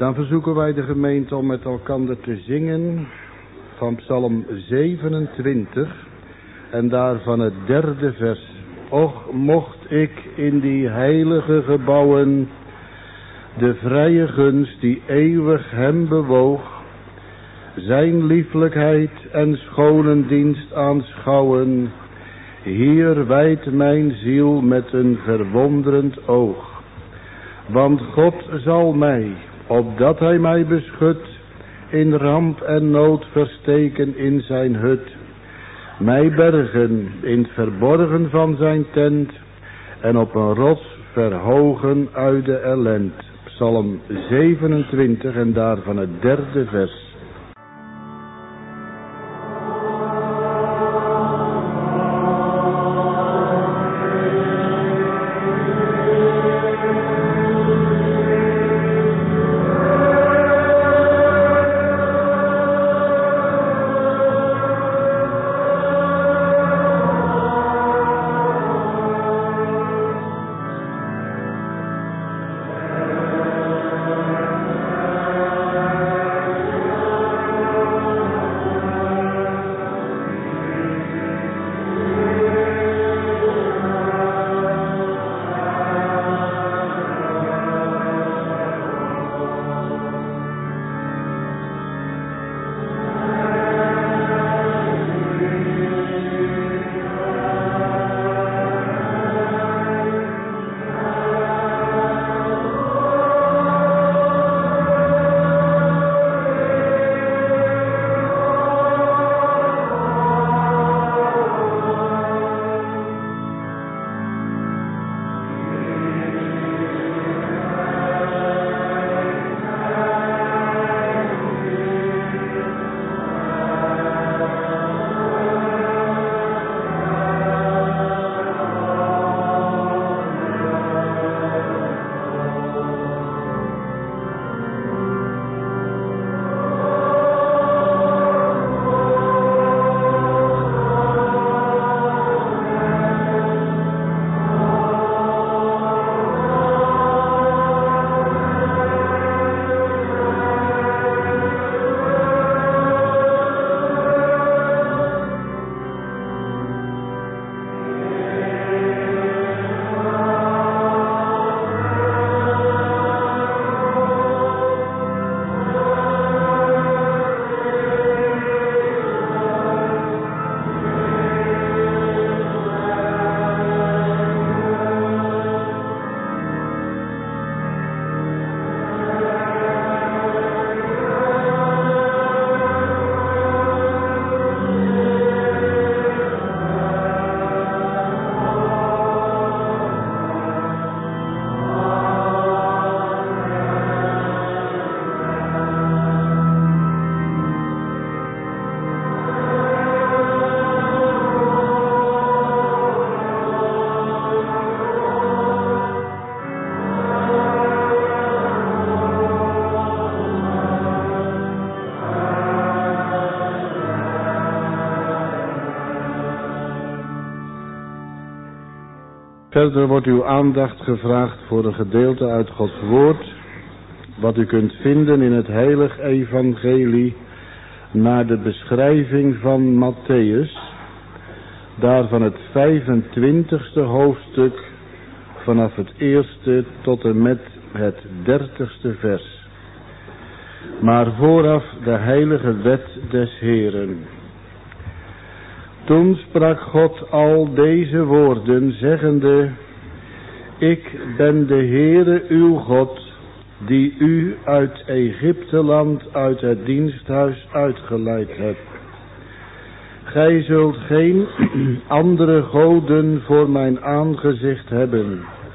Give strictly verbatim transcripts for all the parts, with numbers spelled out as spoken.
Dan verzoeken wij de gemeente om met elkaar te zingen van Psalm zevenentwintig en daarvan het derde vers. Och, mocht ik in die heilige gebouwen de vrije gunst die eeuwig hem bewoog, zijn lieflijkheid en schoonendienst aanschouwen. Hier wijdt mijn ziel met een verwonderend oog. Want God zal mij, opdat hij mij beschut, in ramp en nood versteken in zijn hut. Mij bergen in het verborgen van zijn tent en op een rots verhogen uit de ellend. Psalm zevenentwintig en daarvan het derde vers. Verder wordt uw aandacht gevraagd voor een gedeelte uit Gods woord, wat u kunt vinden in het heilig evangelie naar de beschrijving van Mattheüs, daarvan het vijfentwintigste hoofdstuk vanaf het eerste tot en met het dertigste vers. Maar vooraf de heilige wet des Heeren. Toen sprak God al deze woorden, zeggende: Ik ben de Heere uw God, die u uit Egypteland, uit het diensthuis uitgeleid hebt. Gij zult geen andere goden voor mijn aangezicht hebben.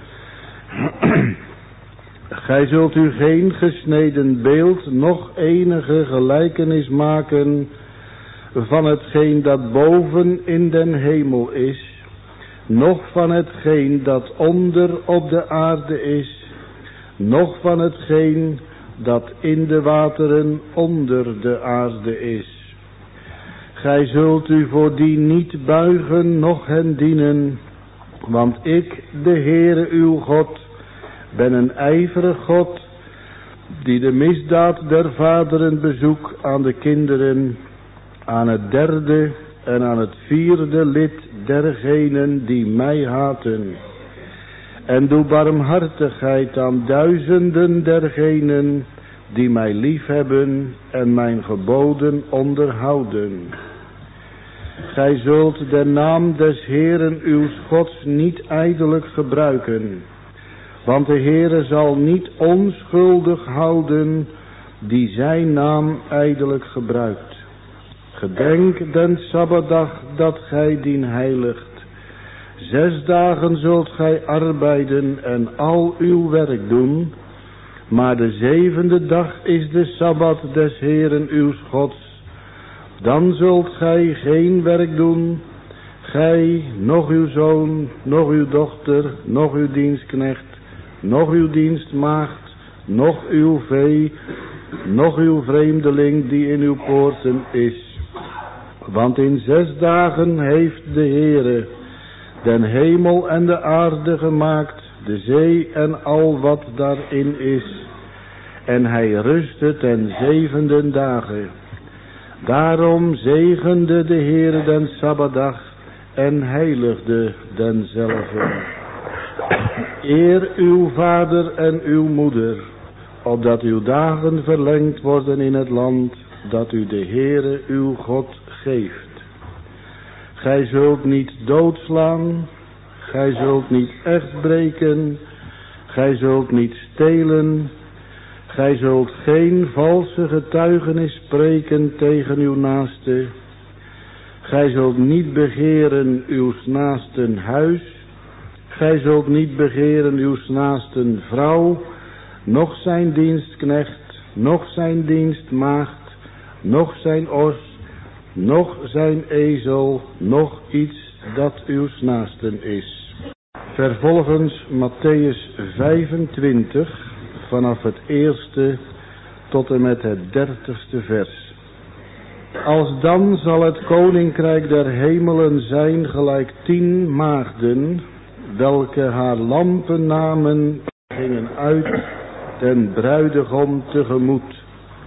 Gij zult u geen gesneden beeld, noch enige gelijkenis maken van hetgeen dat boven in den hemel is, noch van hetgeen dat onder op de aarde is, noch van hetgeen dat in de wateren onder de aarde is. Gij zult u voor die niet buigen, noch hen dienen, want ik, de Heere uw God, ben een ijverig God, die de misdaad der vaderen bezoek aan de kinderen, aan het derde en aan het vierde lid dergenen die mij haten. En doe barmhartigheid aan duizenden dergenen die mij liefhebben en mijn geboden onderhouden. Gij zult de naam des Heeren uws Gods niet ijdelijk gebruiken, want de Heere zal niet onschuldig houden die zijn naam ijdelijk gebruikt. Gedenk den Sabbatdag dat gij dien heiligt. Zes dagen zult gij arbeiden en al uw werk doen, maar de zevende dag is de Sabbat des Heeren uws Gods. Dan zult gij geen werk doen, gij, noch uw zoon, noch uw dochter, noch uw dienstknecht, noch uw dienstmaagd, noch uw vee, noch uw vreemdeling die in uw poorten is. Want in zes dagen heeft de Heere den hemel en de aarde gemaakt, de zee en al wat daarin is. En hij rustte ten zevende dagen. Daarom zegende de Heere den Sabbatdag en heiligde denzelve. Eer uw vader en uw moeder, opdat uw dagen verlengd worden in het land dat u de Heere uw God geeft. Gij zult niet doodslaan, gij zult niet echt breken, gij zult niet stelen, gij zult geen valse getuigenis spreken tegen uw naaste. Gij zult niet begeren uw naasten huis, gij zult niet begeren uw naasten vrouw, noch zijn dienstknecht, noch zijn dienstmaagd, noch zijn os, noch zijn ezel, noch iets dat uw naasten is. Vervolgens Mattheüs vijfentwintig, vanaf het eerste tot en met het dertigste vers. Alsdan zal het koninkrijk der hemelen zijn gelijk tien maagden, welke haar lampen namen, gingen uit den bruidegom tegemoet.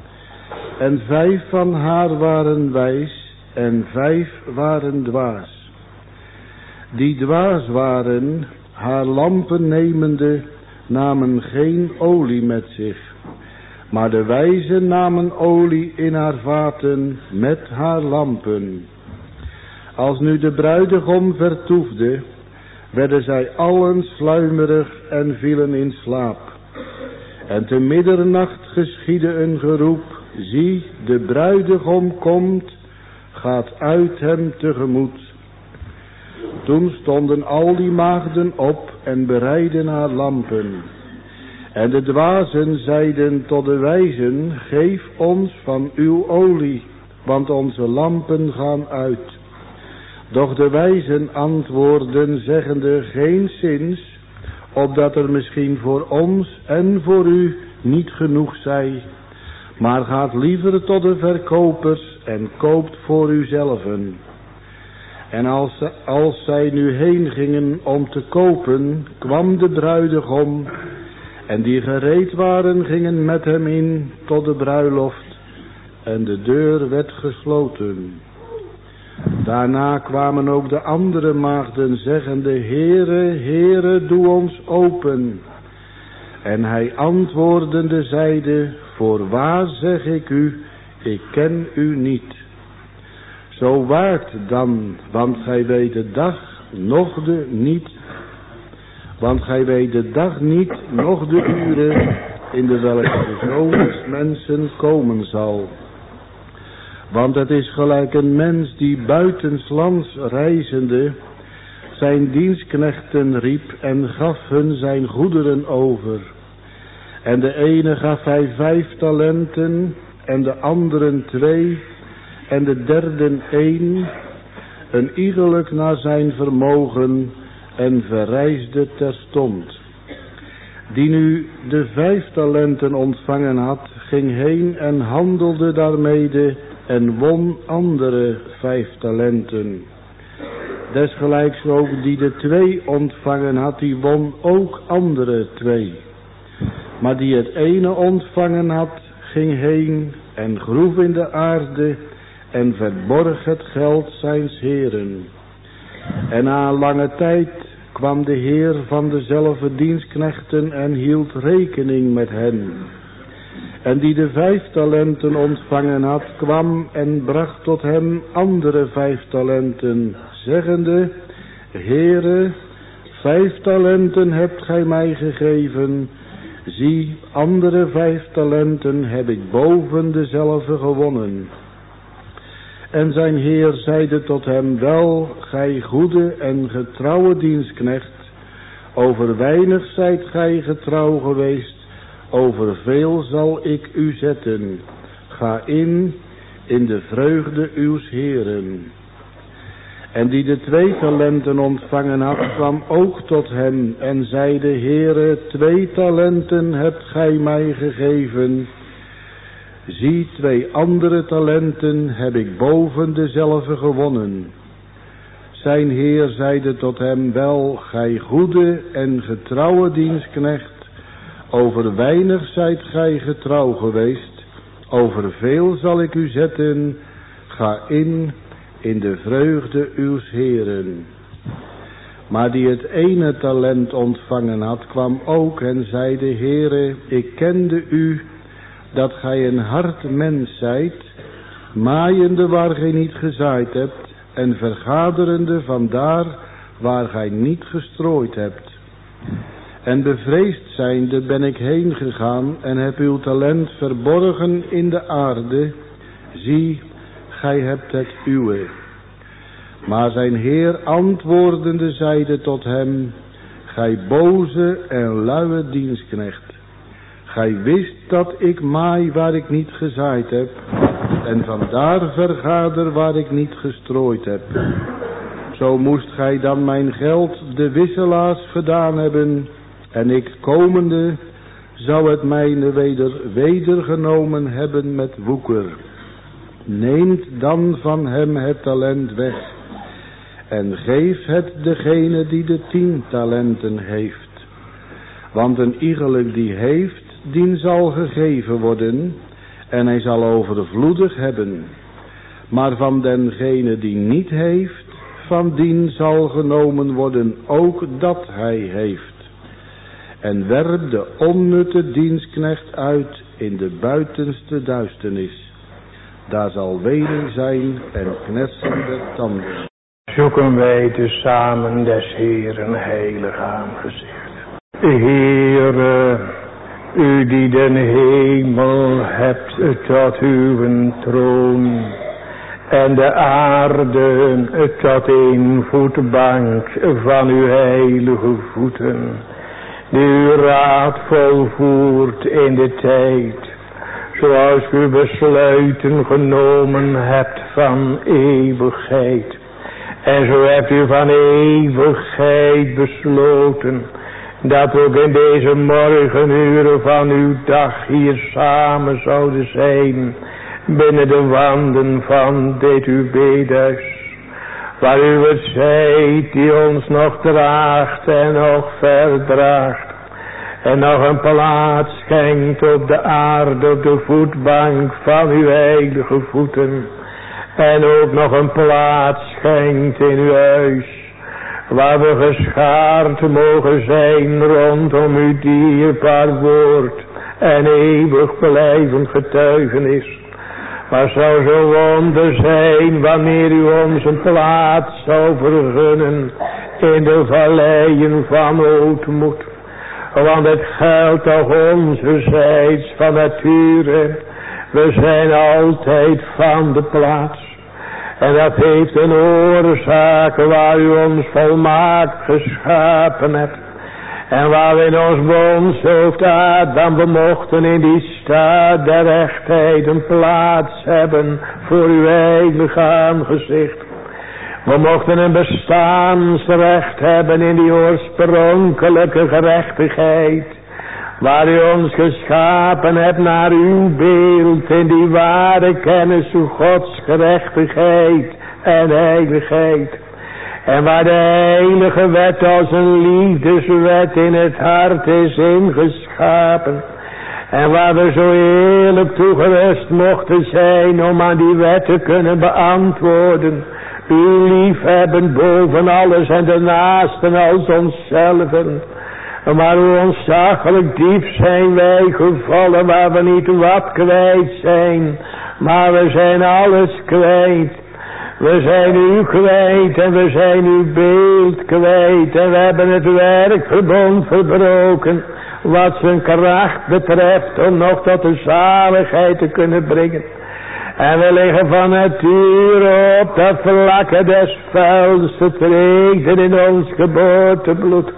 En vijf van haar waren wijs en vijf waren dwaas. Die dwaas waren, haar lampen nemende, namen geen olie met zich. Maar de wijzen namen olie in haar vaten met haar lampen. Als nu de bruidegom vertoefde, werden zij allen sluimerig en vielen in slaap. En te middernacht geschiedde een geroep, zie, de bruidegom komt, gaat uit hem tegemoet. Toen stonden al die maagden op en bereidden haar lampen. En de dwazen zeiden tot de wijzen, geef ons van uw olie, want onze lampen gaan uit. Doch de wijzen antwoordden, zeggende, geenszins, opdat er misschien voor ons en voor u niet genoeg zij. Maar gaat liever tot de verkopers en koopt voor uzelven. En als, als zij nu heen gingen om te kopen, kwam de bruidegom, en die gereed waren gingen met hem in tot de bruiloft, en de deur werd gesloten. Daarna kwamen ook de andere maagden zeggende, Heere, Heere, doe ons open. En hij antwoordende zeide, voorwaar zeg ik u, ik ken u niet. Zo waakt dan, want gij weet de dag, noch de niet, want gij weet de dag niet, noch de uren, in de welke de Zoon des mensen komen zal. Want het is gelijk een mens die buitenslands reizende zijn dienstknechten riep en gaf hun zijn goederen over. En de ene gaf hij vijf talenten en de anderen twee en de derden één, een iegelijk naar zijn vermogen en verreisde terstond. Die nu de vijf talenten ontvangen had, ging heen en handelde daarmede en won andere vijf talenten. Desgelijks ook die de twee ontvangen had, die won ook andere twee. Maar die het ene ontvangen had, ging heen en groef in de aarde en verborg het geld zijns heren. En na een lange tijd kwam de heer van dezelfde dienstknechten en hield rekening met hen. En die de vijf talenten ontvangen had, kwam en bracht tot hem andere vijf talenten, zeggende: Heere, vijf talenten hebt gij mij gegeven. Zie, andere vijf talenten heb ik boven dezelfde gewonnen. En zijn heer zeide tot hem: Wel, gij goede en getrouwe dienstknecht, over weinig zijt gij getrouw geweest, over veel zal ik u zetten. Ga in, in de vreugde uws heren. En die de twee talenten ontvangen had, kwam ook tot hem en zeide: Heere, twee talenten hebt gij mij gegeven. Zie, twee andere talenten heb ik boven dezelfde gewonnen. Zijn heer zeide tot hem: Wel, gij goede en getrouwe dienstknecht, over weinig zijt gij getrouw geweest, over veel zal ik u zetten. Ga in, in de vreugde uws heren. Maar die het ene talent ontvangen had, kwam ook en zeide: Heere, ik kende u, dat gij een hard mens zijt, maaiende waar gij niet gezaaid hebt, en vergaderende vandaar waar gij niet gestrooid hebt. En bevreesd zijnde ben ik heen gegaan en heb uw talent verborgen in de aarde. Zie, gij hebt het uwe. Maar zijn heer antwoordende zeide tot hem: Gij boze en luie dienstknecht, gij wist dat ik maai waar ik niet gezaaid heb, en vandaar vergader waar ik niet gestrooid heb. Zo moest gij dan mijn geld de wisselaars gedaan hebben, en ik komende zou het mijne weder wedergenomen hebben met woeker. Neemt dan van hem het talent weg, en geef het degene die de tien talenten heeft. Want een iegelijk die heeft, dien zal gegeven worden, en hij zal overvloedig hebben. Maar van dengene die niet heeft, van dien zal genomen worden ook dat hij heeft. En werp de onnutte dienstknecht uit in de buitenste duisternis. Daar zal wenen zijn en knersende tanden. Zoeken wij tezamen des Heeren heilig aangezicht. Heere, u die den hemel hebt tot uw troon, en de aarde tot een voetbank van uw heilige voeten, die uw raad volvoert in de tijd, zoals u besluiten genomen hebt van eeuwigheid. En zo hebt u van eeuwigheid besloten, dat ook in deze morgenuren van uw dag hier samen zouden zijn, binnen de wanden van dit uw bedhuis, waar u het zijt die ons nog draagt en nog verdraagt, en nog een plaats schenkt op de aarde, op de voetbank van uw heilige voeten, en ook nog een plaats schenkt in uw huis, waar we geschaard mogen zijn rondom uw dierbaar woord en eeuwig blijvend getuigenis. Maar zou zo wonder zijn wanneer u ons een plaats zou vergunnen in de valleien van ootmoed. Want het geldt toch onzerzijds van nature, we zijn altijd van de plaats. En dat heeft een oorzaak waar u ons volmaakt geschapen hebt. En waar we in ons bondshoofd Adam we mochten in die staat der rechtheid een plaats hebben voor uw heilige aangezicht. We mochten een bestaansrecht hebben in die oorspronkelijke gerechtigheid, waar u ons geschapen hebt naar uw beeld in die ware kennis van Gods gerechtigheid en heiligheid. En waar de heilige wet als een liefdeswet in het hart is ingeschapen. En waar we zo heerlijk toegerust mochten zijn om aan die wet te kunnen beantwoorden. U liefhebben boven alles en de naasten als onszelven. Maar hoe ontzaglijk diep zijn wij gevallen waar we niet wat kwijt zijn. Maar we zijn alles kwijt. We zijn u kwijt en we zijn uw beeld kwijt. En we hebben het werkverbond verbroken. Wat zijn kracht betreft om nog tot de zaligheid te kunnen brengen. En we liggen van nature op dat vlakke des vuils te treden in ons geboortebloed.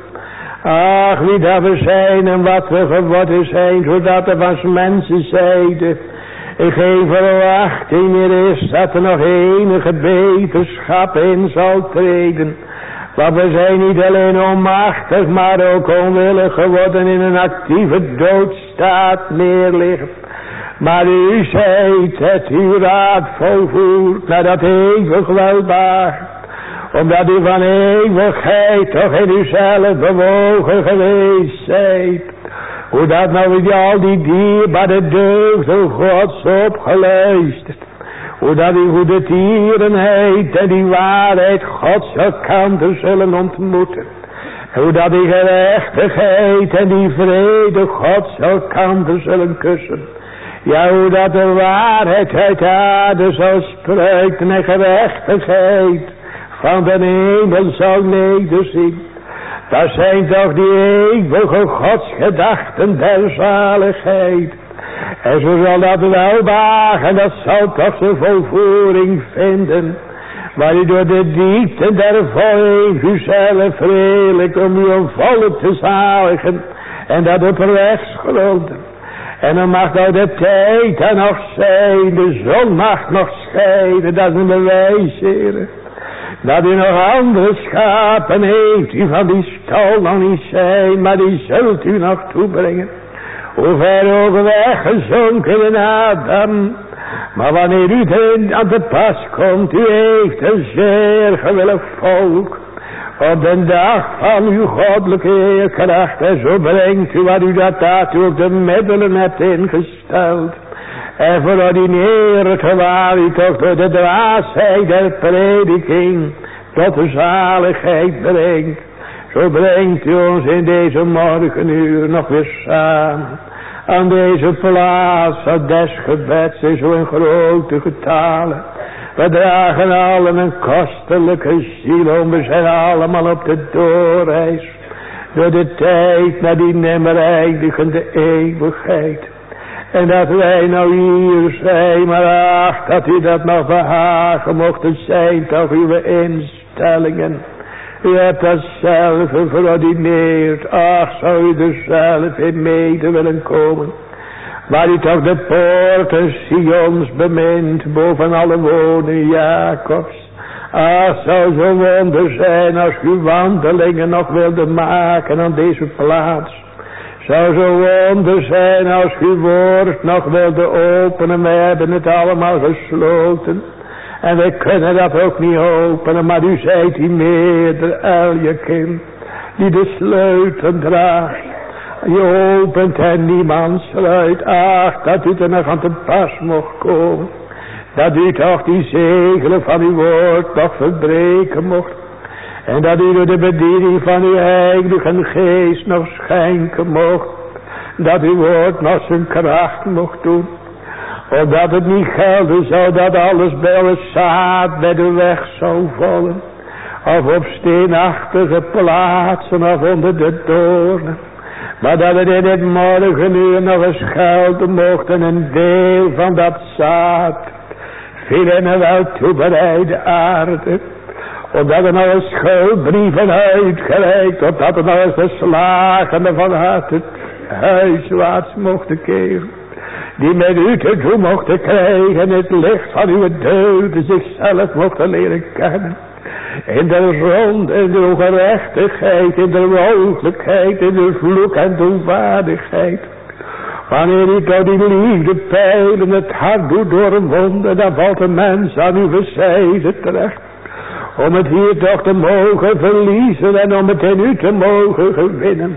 Ach, wie dat we zijn en wat we geworden zijn, zodat er van mensenzijde geen verwachting meer is dat er nog enige beterschap in zal treden. Want we zijn niet alleen onmachtig, maar ook onwillig geworden in een actieve doodstaat neerliggen. Maar u zijt het uw raad volvoert naar dat eeuwig welbehagen. Omdat u van eeuwigheid toch in uzelf bewogen geweest zijt. Hoe dat nou weer al die dierbare deugden Gods opgeluisterd. Hoe dat die goede tierenheid en die waarheid Gods elkander zullen ontmoeten. Hoe dat die gerechtigheid en die vrede Gods elkander zullen kussen. Ja, hoe dat de waarheid uit de aarde zal spruiten en gerechtigheid van de hemel zal nederzien. Dat zijn toch die eeuwige godsgedachten der zaligheid. En zo zal dat wel wagen, dat zal toch zijn volvoering vinden. Waar u door de diepte der volk uzelf redelijk om uw volk te zaligen. En dat op rechtsgronden. En dan mag nou de tijd er nog zijn, de zon mag nog schijnen, dat is een bewijs, heren. Dat u nog andere schapen heeft, die van die stal nog niet zijn, maar die zult u nog toebrengen. Hoe ver ook weggezonken in Adam, maar wanneer u erin aan de pas komt, u heeft een zeer gewillig volk. Op de dag van uw goddelijke heerkracht, en zo brengt u wat u dat daartoe ook de middelen hebt ingesteld. En verordineert waar u toch door de dwaasheid der prediking tot de zaligheid brengt. Zo brengt u ons in deze morgenuur nog weer samen. Aan deze plaats van des gebeds in zo'n grote getalen. We dragen allen een kostelijke ziel om. We zijn allemaal op de doorreis. Door de tijd naar die nimmer eindigende eeuwigheid. En dat wij nou hier zijn, maar ach, dat u dat nog behagen mochten zijn, toch uw instellingen. U hebt dat zelf verordineerd, ach, zou u er zelf in mede willen komen. Waar u toch de poorten Sions bemint, boven alle wonen Jacobs. Ach, zou zo wonder zijn als u wandelingen nog wilde maken aan deze plaats. Zou zo wonder zijn als uw woord nog wilde openen. We hebben het allemaal gesloten. En we kunnen dat ook niet openen. Maar u zijt die meerder Eljekim. Die de sleutel draagt. Je opent en niemand sluit. Ach, dat u er nog aan te pas mocht komen. Dat u toch die zegelen van uw woord nog verbreken mocht. En dat u door de bediening van uw heilige geest nog schenken mocht. Dat uw woord nog zijn kracht mocht doen. Opdat het niet gelden zou dat alles bij het zaad bij de weg zou vallen. Of op steenachtige plaatsen of onder de doornen. Maar dat het in het morgenuur nog eens gelden mocht. En een deel van dat zaad viel in een wel toebereide aarde. Opdat er nog eens schuldbrieven uitgereikt. Opdat er nog eens de slagende van hart het huiswaarts mochten keren. Die met u te doen mochten krijgen. Het licht van uw deugden zichzelf mochten leren kennen. In de ronde, in de ongerechtigheid, in de mogelijkheid, in de vloek en doelwaardigheid. Wanneer u door die liefde pijlen het hart doet doorwonden, dan valt een mens aan uw zijde terecht. Om het hier toch te mogen verliezen en om het in u te mogen gewinnen.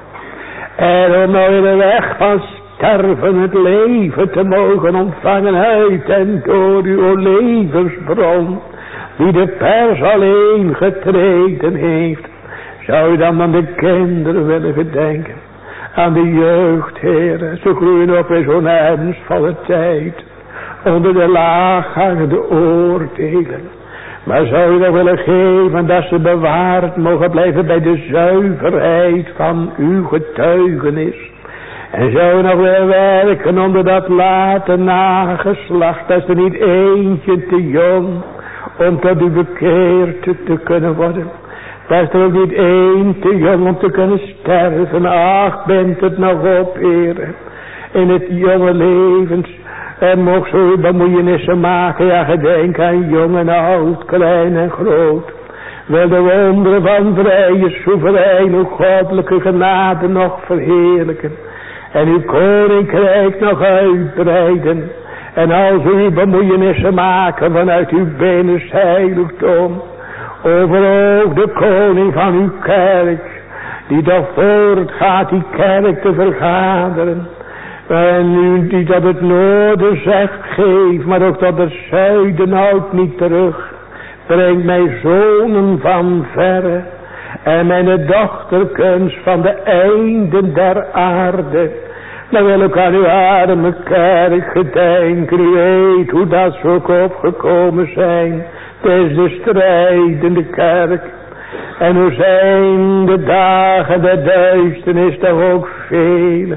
En om nou in de weg van sterven het leven te mogen ontvangen uit en door uw levensbron. Die de pers alleen getreden heeft. Zou u dan aan de kinderen willen gedenken. Aan de jeugd, heren. Ze groeien op in zo'n ernstvolle tijd. Onder de laaghangende oordelen. Maar zou u dan willen geven dat ze bewaard mogen blijven bij de zuiverheid van uw getuigenis. En zou u nog willen werken onder dat late nageslacht. Dat is er niet eentje te jong om tot u bekeerd te kunnen worden. Dat is er ook niet één te jong om te kunnen sterven. Ach, bent het nog op, heren. In het jonge levens. En mocht zo uw bemoeienissen maken. Ja, gedenk aan jong en oud, klein en groot. Wil de wonderen van vrije, soeverein, uw goddelijke genade nog verheerlijken. En uw koninkrijk nog uitbreiden. En als u uw bemoeienissen maken vanuit uw binnenste heiligdom. Over ook de koning van uw kerk. Die toch voortgaat die kerk te vergaderen. En nu die dat het noorden zegt geeft. Maar ook dat het zuiden houdt niet terug. Breng mij zonen van verre. En mijn dochterkens van de einden der aarde. Dan wil ik aan uw arme kerk gedenken. U weet hoe dat ze ook opgekomen zijn. Het is de strijdende kerk. En hoe zijn de dagen der duisternis toch ook vele.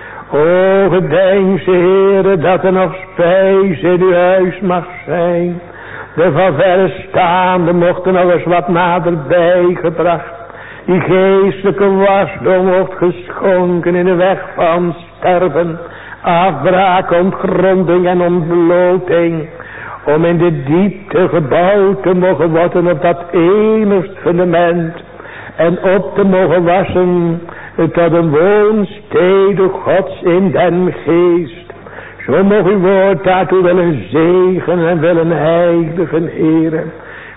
O gedenk ze, heren, dat er nog spijs in uw huis mag zijn. De van verre staande mochten nog eens wat naderbij gebracht. Die geestelijke wasdom wordt geschonken in de weg van sterven, afbraak, ontgronding en ontbloting. Om in de diepte gebouwd te mogen worden op dat enigst fundament. En op te mogen wassen tot een woonstede Gods in den geest. Zo mogen uw woord daartoe willen zegenen en willen heiligen, heren.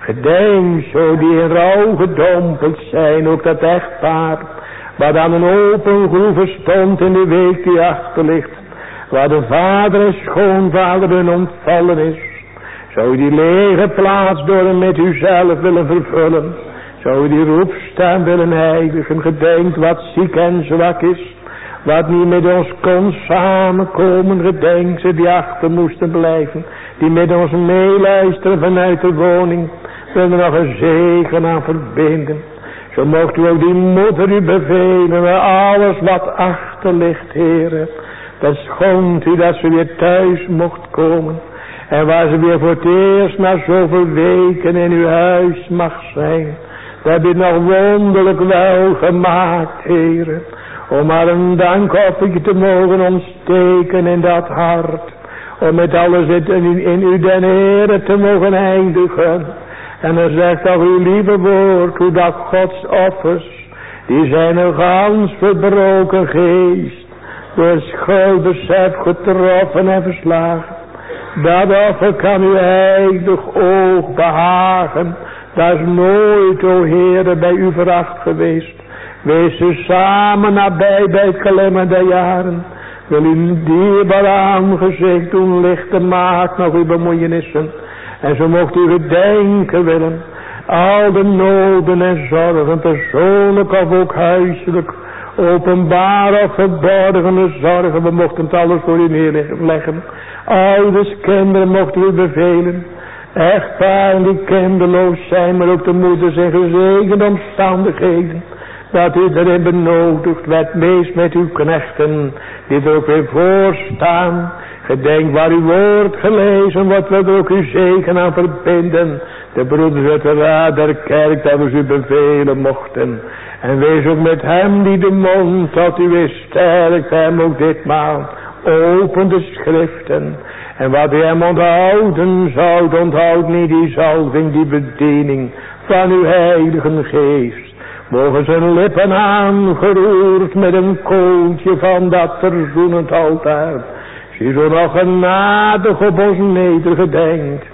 Gedenk zo die in rouw gedompeld zijn, ook dat echtpaar. Waar aan een open groeve stond in de week die achter ligt. Waar de vader en schoonvader hun ontvallen is. Zou u die lege plaats door en met uzelf willen vervullen. Zou u die roepstem willen heiligen. Gedenkt wat ziek en zwak is. Wat niet met ons kon samenkomen. Gedenk ze die achter moesten blijven. Die met ons meeluisteren vanuit de woning. Willen er nog een zegen aan verbinden. Zo mocht u ook die moeder u bevelen. Met alles wat achter ligt, heren. Dat schond u dat ze weer thuis mocht komen. En waar ze weer voor het eerst na zoveel weken in uw huis mag zijn. Dat heb je nog wonderlijk wel gemaakt, heren. Om maar een dankoffertje te mogen ontsteken in dat hart. Om met alles in, in u den Heere te mogen eindigen. En dan zegt al uw lieve woord hoe dat Gods offers. Die zijn een gans verbroken geest. Door schuldbesef getroffen en verslagen. Dat offer kan uw heilig oog behagen. Dat is nooit, o Heere, bij u veracht geweest. Wees ze samen nabij bij het klemmen der jaren. Wil u een dierbaar aangezicht doen lichten maken nog uw bemoeienissen. En zo mocht u gedenken willen. Al de noden en zorgen, persoonlijk of ook huiselijk. Openbaar of verborgene zorgen. We mochten het alles voor u neerleggen. Ouders, kinderen mochten u bevelen. Echtparen die kinderloos zijn, maar ook de moeders in gezegende omstandigheden. Dat u erin benodigd werd, meest met uw knechten, die er ook weer voor staan. Gedenk waar uw woord gelezen wordt, wil er ook uw zegen aan verbinden. De broeders uit de raad der kerk, dat we u bevelen mochten. En wees ook met hem die de mond tot u is sterk, hem ook ditmaal. Open de schriften. En wat u hem onthouden zou, onthoud niet die zalving, die bediening van uw heilige geest. Mogen zijn lippen aangeroerd met een kooltje van dat verzoenend altaar. Zie zo nog genadig op ons nedergedenkt.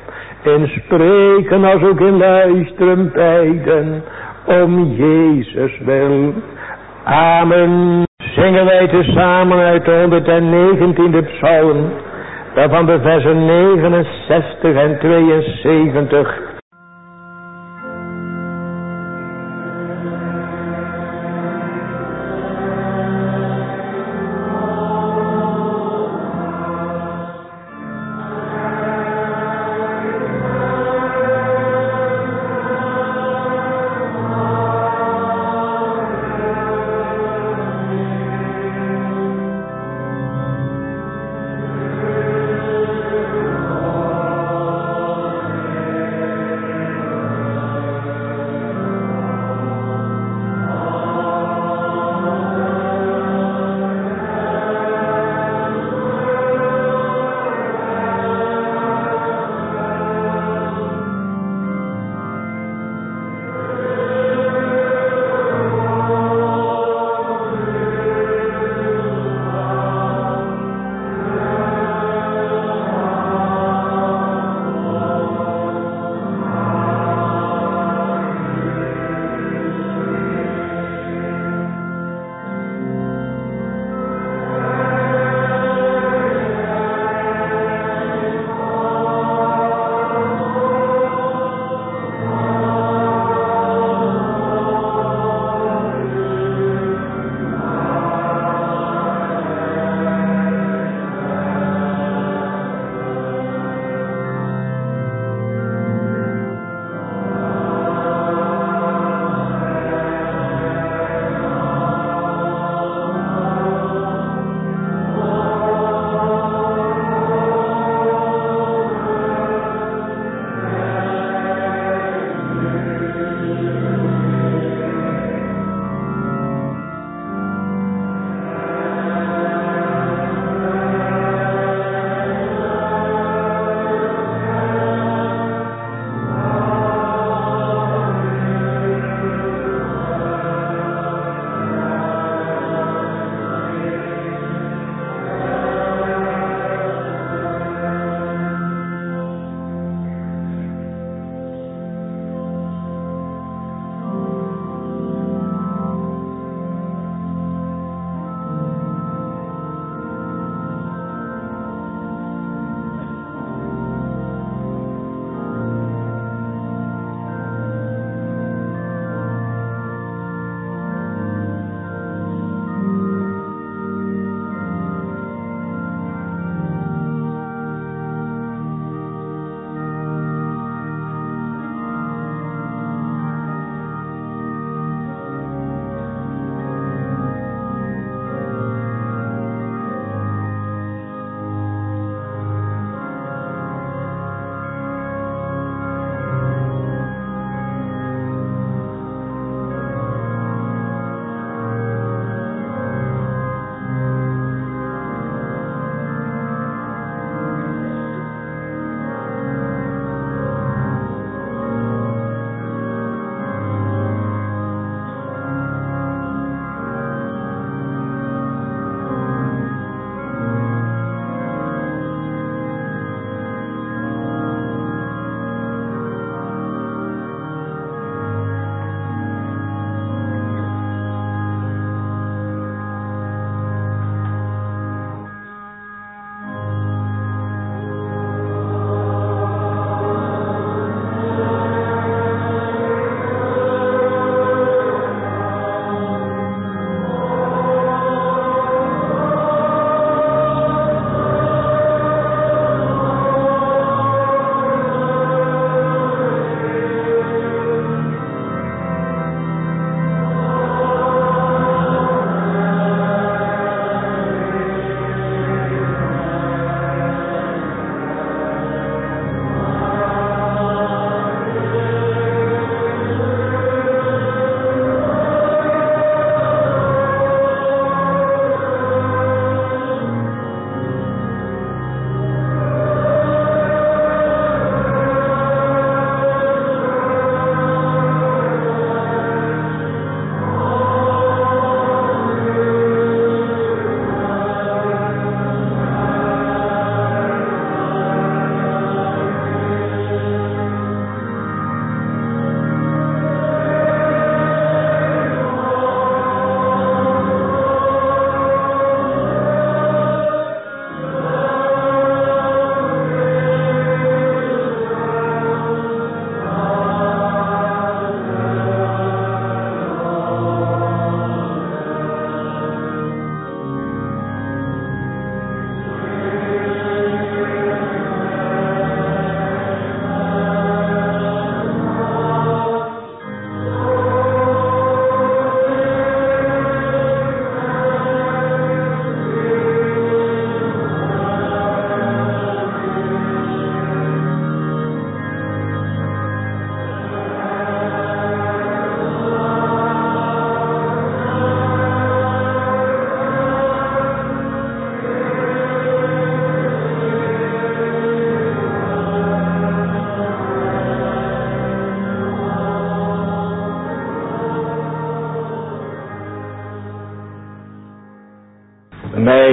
In spreken als ook in luisteren beiden. Om Jezus wil. Amen. Zingen wij tezamen uit de honderdnegentiende psalm. Waarvan de versen negenenzestig en tweeënzeventig.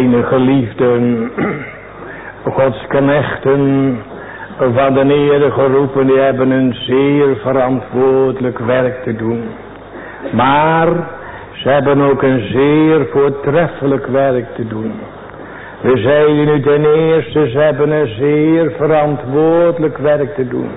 Mijn geliefden, Gods knechten van de Heere geroepen, die hebben een zeer verantwoordelijk werk te doen. Maar ze hebben ook een zeer voortreffelijk werk te doen. We zeiden nu ten eerste, ze hebben een zeer verantwoordelijk werk te doen.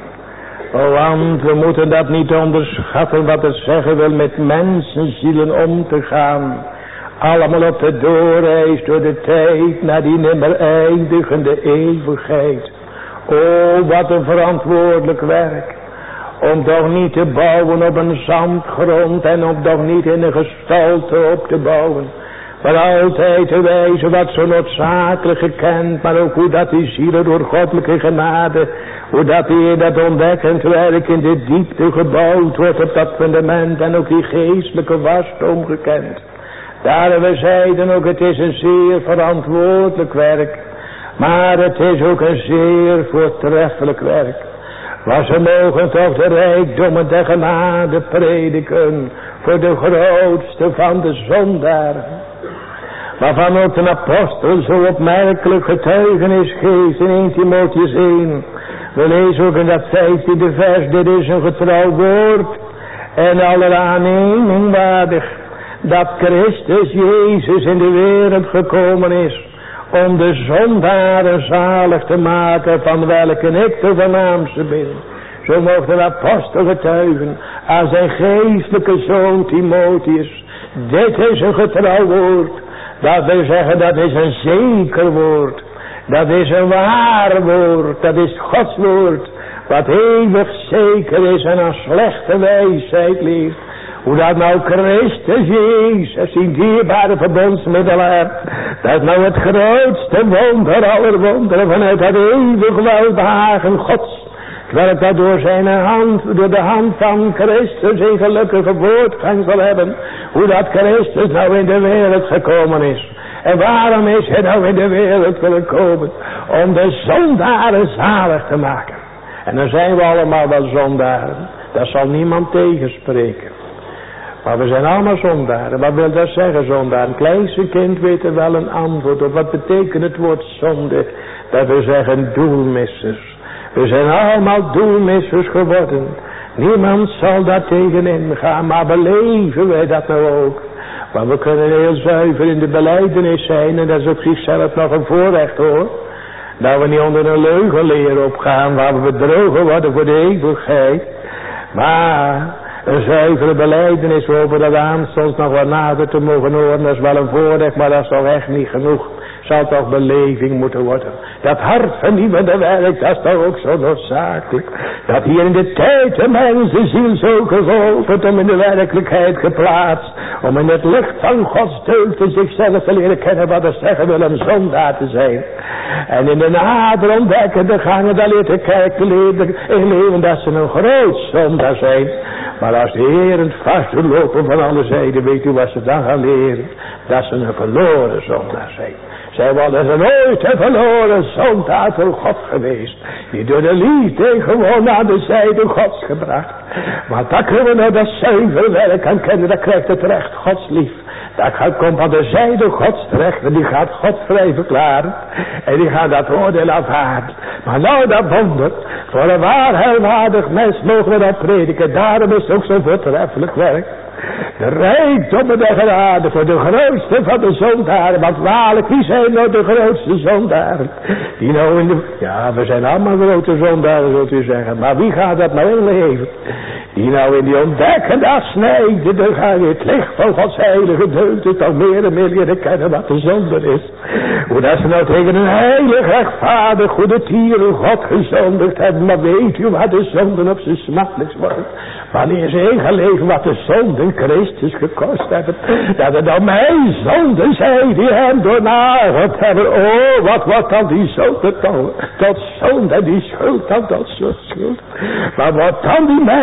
Want we moeten dat niet onderschatten wat het zeggen wil met mensenzielen om te gaan. Allemaal op de doorreis door de tijd naar die nimmer eindigende eeuwigheid. O, wat een verantwoordelijk werk. Om toch niet te bouwen op een zandgrond en om toch niet in een gestalte op te bouwen. Maar altijd te wijzen wat zo noodzakelijk gekend, maar ook hoe dat die zielen door goddelijke genade, hoe dat die in dat ontdekkend werk in de diepte gebouwd wordt op dat fundament en ook die geestelijke wasdom gekend. Daar we zeiden ook, het is een zeer verantwoordelijk werk, maar het is ook een zeer voortreffelijk werk. Maar ze mogen toch de rijkdommen der genade prediken voor de grootste van de zondaren. Waarvan ook een apostel zo opmerkelijk getuigenis geeft in Eerste Timotheüs één. We lezen ook in dat vijftiende vers, dit is een getrouw woord en aller aanneming waardig, dat Christus Jezus in de wereld gekomen is om de zondaren zalig te maken, van welke ik de voornaamste ben. Zo mocht de apostel getuigen aan zijn geestelijke zoon Timotheus. Dit is een getrouw woord. Dat wil zeggen, dat is een zeker woord. Dat is een waar woord. Dat is Gods woord. Wat eeuwig zeker is en aan slechte wijsheid leert. Hoe dat nou Christus Jezus, die dierbare verbondsmiddelaar, dat nou het grootste wonder aller wonderen vanuit dat eeuwig welbehagen Gods, terwijl dat door zijn hand, door de hand van Christus een gelukkige voortgang zal hebben. Hoe dat Christus nou in de wereld gekomen is. En waarom is hij nou in de wereld willen komen? Om de zondaren zalig te maken. En dan zijn we allemaal wel zondaren. Dat zal niemand tegenspreken. Maar we zijn allemaal zondaren. Wat wil dat zeggen, zondaar? Een kleinste kind weet er wel een antwoord op. Wat betekent het woord zonde? Dat we zeggen doelmissers. We zijn allemaal doelmissers geworden. Niemand zal daar tegenin gaan, maar beleven wij dat nou ook. Maar we kunnen heel zuiver in de belijdenis zijn, en dat is op zichzelf nog een voorrecht hoor. Dat we niet onder een leugenleer opgaan, waar we bedrogen worden voor de eeuwigheid. Maar een zuivere belijdenis, we hopen dat aanstonds nog wat nader te mogen horen, dat is wel een voorrecht, maar dat is toch echt niet genoeg. Zal toch beleving moeten worden. Dat hartvernieuwende werk, dat is toch ook zo noodzakelijk. Dat hier in de tijd de mensenziel zo gevolgd om in de werkelijkheid geplaatst. Om in het licht van Gods deugd zichzelf te leren kennen wat het zeggen wil om zondaar te zijn. En in de nader ontdekkende gangen daar leert de kerk te leren, in leven dat ze een groot zondaar zijn. Maar als de Heer het vastlopen van alle zijden, weet u wat ze dan gaan leren? Dat ze een verloren zondaar zijn. Zij worden ze nooit een verloren zondaar voor God geweest. Die door de liefde gewoon naar de zijde Gods gebracht. Want dat kunnen we nou dat zuiver werk aan kennen. Dat krijgt het recht Gods lief. Dat gaat, komt aan de zijde Gods terecht. En die gaat God vrij verklaren. En die gaat dat oordeel aanvaarden. Maar nou dat wonder. Voor een waarheidswaardig mens mogen we dat prediken. Daarom is het ook zo'n voortreffelijk werk. De rijkdommen der genade voor de grootste van de zondaren. Want waarlijk, wie zijn nou de grootste zondaren? Die nou in de... Ja, we zijn allemaal grote zondaren, zult u zeggen. Maar wie gaat dat nou inleven? Die nou in die ontdekkende afsnijden, dan ga je het licht van Gods heilige deugd toch meer en meer leren kennen wat de zonde is. Hoe dat ze nou tegen een heilig, rechtvaardig, goede tieren God gezondigd hebben. Maar weet u wat de zonden op zijn smartelijkst worden? Wanneer ze ingeleven wat de zonden Christus gekost hebben. Dat het dan mijn zonden zijn die hem doornageld hebben. Oh, wat wordt dan die zonde toch tot zonde en die schuld dan tot schuld. Maar wat dan die mens toch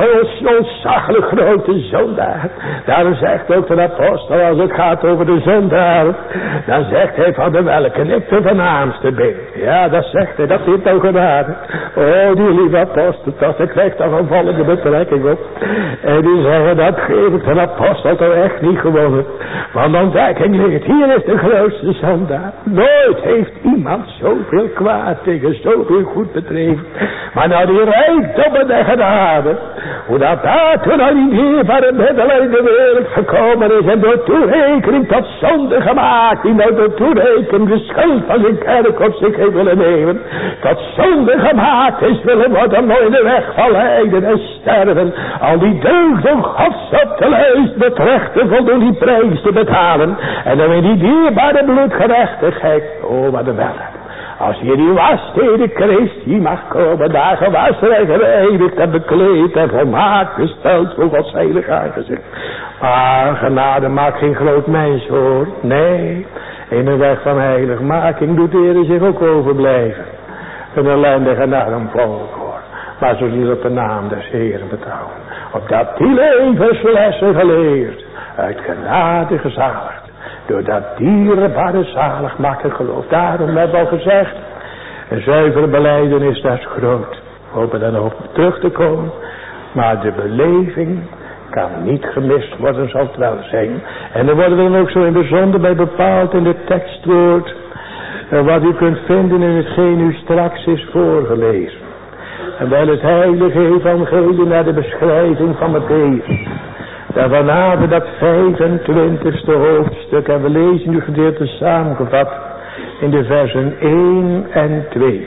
ontzaglijk grote zondaar. Daarom zegt ook de apostel, als het gaat over de zondaar, dan zegt hij van de welke ik de voornaamste ben. Ja, dat zegt hij, dat heeft hij gedaan. Oh, die lieve apostel, dat hij krijgt daar een volgende betrekking op. En die zeggen, dat geeft de apostel toch echt niet gewonnen. Want ontdekking ligt, hier is de grootste zondaar. Nooit heeft iemand zoveel kwaad tegen zoveel goed bedreven. Maar nou die rijkdommen en genade, hoe dat daar toen al die dierbare middelen in de wereld gekomen is en door toerekening tot zonde gemaakt, die nou door toerekening de schuld van zijn kerk op zich heeft willen nemen, tot zonde gemaakt is willen worden om in de weg van lijden en sterven, al die deugden Gods op te lezen, het recht te voldoen die prijs te betalen, en dan in die dierbare bloedgerechtigheid, oh wat een wel. Als je die wasstede Christi mag komen, daar gewassen en gereinigd en bekleed en volmaakt gesteld voor Gods heilig aangezicht. Maar genade maakt geen groot mens hoor. Nee, in de weg van heiligmaking doet de Heer zich ook overblijven. Een ellendige en arm volk hoor. Maar zo zal op de naam des Heeren betrouwen. Opdat die levenslessen geleerd, uit genade gezaligd. Door dat dierbare zalig maken geloof. Daarom hebben we al gezegd. Een zuivere belijdenis, dat is groot. We hopen dan op terug te komen. Maar de beleving kan niet gemist worden, zal het wel zijn. En dan worden we dan ook zo in bijzonder bij bepaald in het tekstwoord. Wat u kunt vinden in hetgeen u straks is voorgelezen. En wel het heilige evangelie naar de beschrijving van Mattheüs. Dan vanavond dat vijfentwintigste hoofdstuk. En we lezen nu gedeelte samengevat in de versen één en twee.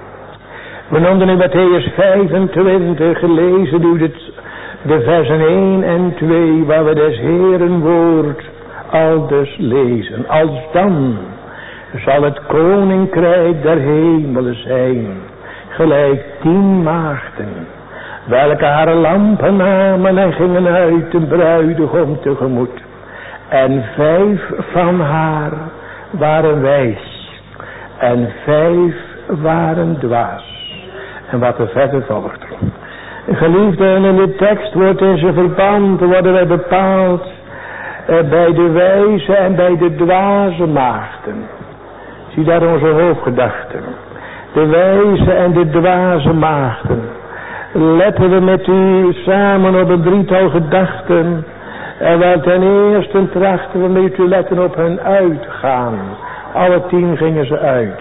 We noemden in Mattheüs vijfentwintig gelezen nu de, de versen één en twee. Waar we des Heeren woord aldus lezen. Als dan zal het koninkrijk der hemelen zijn. Gelijk tien maagden. Welke haar lampen namen en gingen uit de bruidegom tegemoet. En vijf van haar waren wijs. En vijf waren dwaas. En wat er verder volgt. Geliefden, in de tekst wordt in zijn verband worden wij bepaald. Eh, bij de wijze en bij de dwaze maagden. Zie daar onze hoofdgedachten. De wijze en de dwaze maagden. Letten we met u samen op een drietal gedachten. En wel ten eerste trachten we met u letten op hun uitgaan. Alle tien gingen ze uit.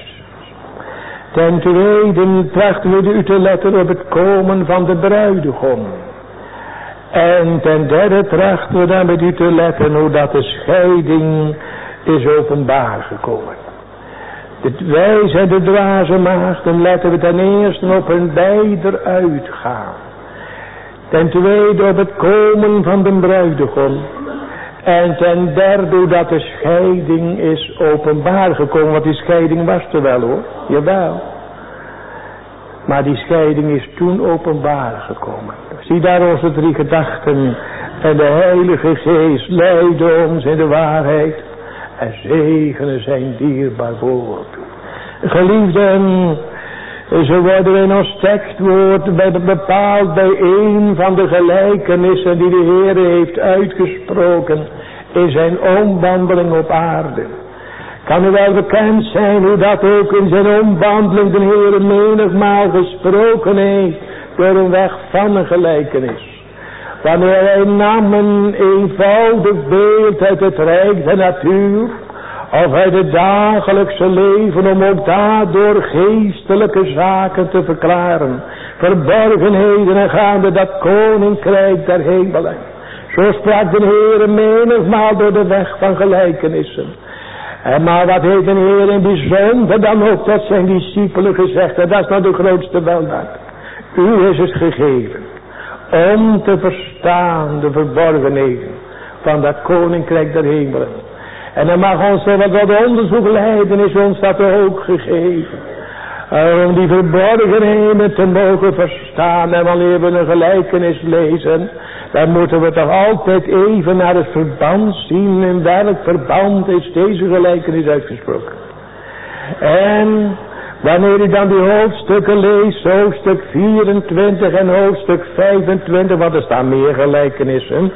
Ten tweede trachten we u te letten op het komen van de bruidegom. En ten derde trachten we dan met u te letten hoe dat de scheiding is openbaar gekomen. De wijze en de dwaze maagden letten we ten eerste op hun beider uitgaan. Ten tweede op het komen van de bruidegom. En ten derde hoe dat de scheiding is openbaar gekomen. Want die scheiding was er wel hoor. Jawel. Maar die scheiding is toen openbaar gekomen. Zie daar onze drie gedachten. En de Heilige Geest leidde ons in de waarheid. En zegenen zijn dierbaar woord. Geliefden, zo worden we in ons tekstwoord bepaald bij een van de gelijkenissen die de Heer heeft uitgesproken in zijn omwandeling op aarde. Kan u wel bekend zijn hoe dat ook in zijn omwandeling de Heer menigmaal gesproken heeft door een weg van een gelijkenis. Wanneer hij nam een eenvoudig beeld uit het rijk der natuur, of uit het dagelijkse leven, om ook daardoor geestelijke zaken te verklaren, verborgenheden en gaande dat koninkrijk der hemelen. Zo sprak de Heer menigmaal door de weg van gelijkenissen. En maar wat heeft de Heer in bijzonder dan ook tot zijn discipelen gezegd, en dat is nou de grootste weldaad. U is het gegeven om te verstaan de verborgenheden van dat koninkrijk der hemelen. En dan mag ons wat wat onderzoek leiden, is ons dat ook gegeven. Om die verborgenheden te mogen verstaan. En wanneer we een gelijkenis lezen, dan moeten we toch altijd even naar het verband zien. In welk verband is deze gelijkenis uitgesproken. En Wanneer u dan die hoofdstukken leest, hoofdstuk vierentwintig en hoofdstuk vijfentwintig, want er staan meer gelijkenissen.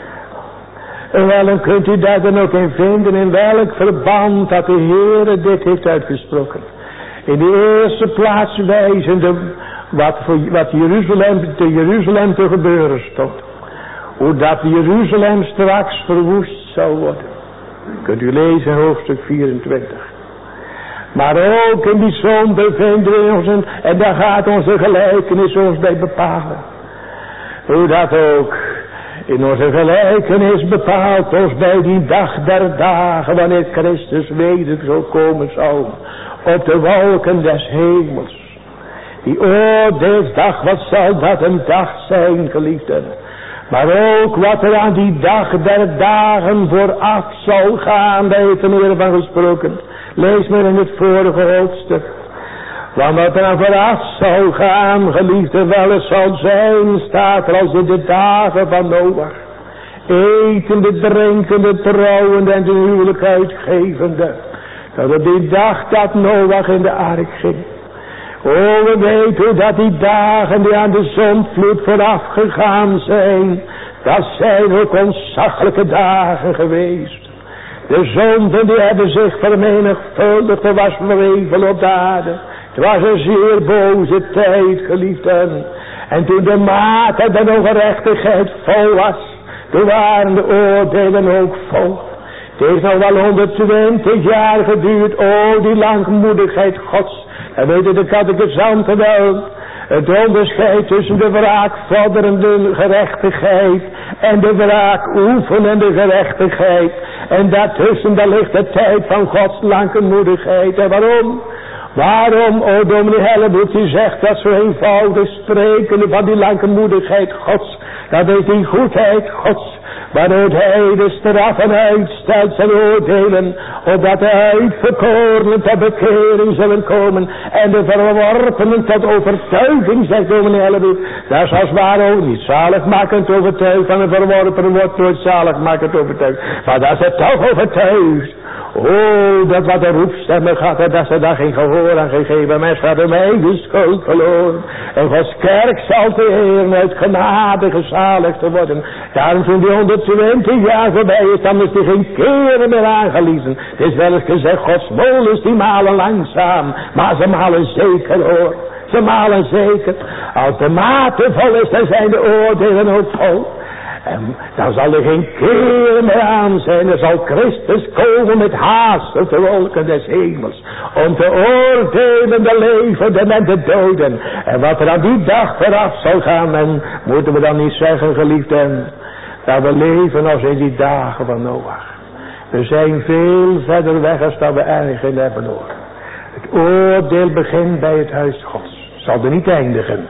En wel, dan kunt u daar dan ook in vinden in welk verband dat de Heere dit heeft uitgesproken. In de eerste plaats wijzende wat, voor, wat Jeruzalem, te Jeruzalem te gebeuren stond. Hoe dat Jeruzalem straks verwoest zou worden. Kunt u lezen in hoofdstuk vierentwintig. Maar ook in die zoon bevinden we ons, en, en daar gaat onze gelijkenis ons bij bepalen. Hoe dat ook in onze gelijkenis bepaalt ons bij die dag der dagen, wanneer Christus weder zo komen zal, op de wolken des hemels. Die oordeelsdag, wat zal dat een dag zijn, geliefden. Maar ook wat er aan die dag der dagen vooraf zal gaan, daar heeft de Heer van gesproken. Lees maar in het vorige hoofdstuk. Want wat er aan vooraf zal gaan, geliefde, wel het zal zijn, staat er als in de dagen van Noach. Etende, drinkende, trouwende en de huwelijk uitgevende. Dat op die dag dat Noach in de ark ging. O, we weten hoe dat die dagen die aan de zondvloed vooraf gegaan zijn. Dat zijn ook ontzaglijke dagen geweest. De zonden die hebben zich vermenigvuldigd. Er was wrevel op de aarde. Het was een zeer boze tijd, geliefden. En toen de mate der ongerechtigheid vol was, toen waren de oordelen ook vol. Het heeft nog wel honderdtwintig jaar geduurd. O, die langmoedigheid Gods. En weten de catechisanten wel. Het onderscheid tussen de wraakvorderende gerechtigheid en de wraakoefenende gerechtigheid. En daartussen daar ligt de tijd van Gods langmoedigheid. En waarom? Waarom, o dominee Helleboet, die zegt dat zo eenvoudig sprekende van die langmoedigheid Gods. Dat is die goedheid Gods. Waaruit hij de straffen uitstelt zijn oordelen, opdat de uitverkorenen tot bekering zullen komen en de verworpenen tot overtuiging, zegt dominee Helleboet. Dat is als waar ook niet zaligmakend overtuigd, van een verworpenen wordt nooit zaligmakend overtuigd. Maar dat ze toch overtuigd. Oh, dat wat de roepstemmen gaat, en dat ze daar geen gehoor aan gegeven. Mensen hadden mijn eigen schuld verloren. En Gods kerk zal te heren uit genade gezaligd te worden. Daarom toen die honderdtwintig jaar voorbij is, dan is die geen keren meer aangeliezen. Het is wel eens gezegd, Gods molens die malen langzaam, maar ze malen zeker hoor. Ze malen zeker. Als de mate vol is, dan zijn de oordelen ook vol. En dan zal er geen keer meer aan zijn. Er zal Christus komen met haast op de wolken des hemels. Om te oordelen de levenden en de doden. En wat er aan die dag vooraf zal gaan. En moeten we dan niet zeggen, geliefden, dat we leven als in die dagen van Noach. We zijn veel verder weg als dat we ergens hebben hoor. Het oordeel begint bij het huis Gods. Zal er niet eindigen.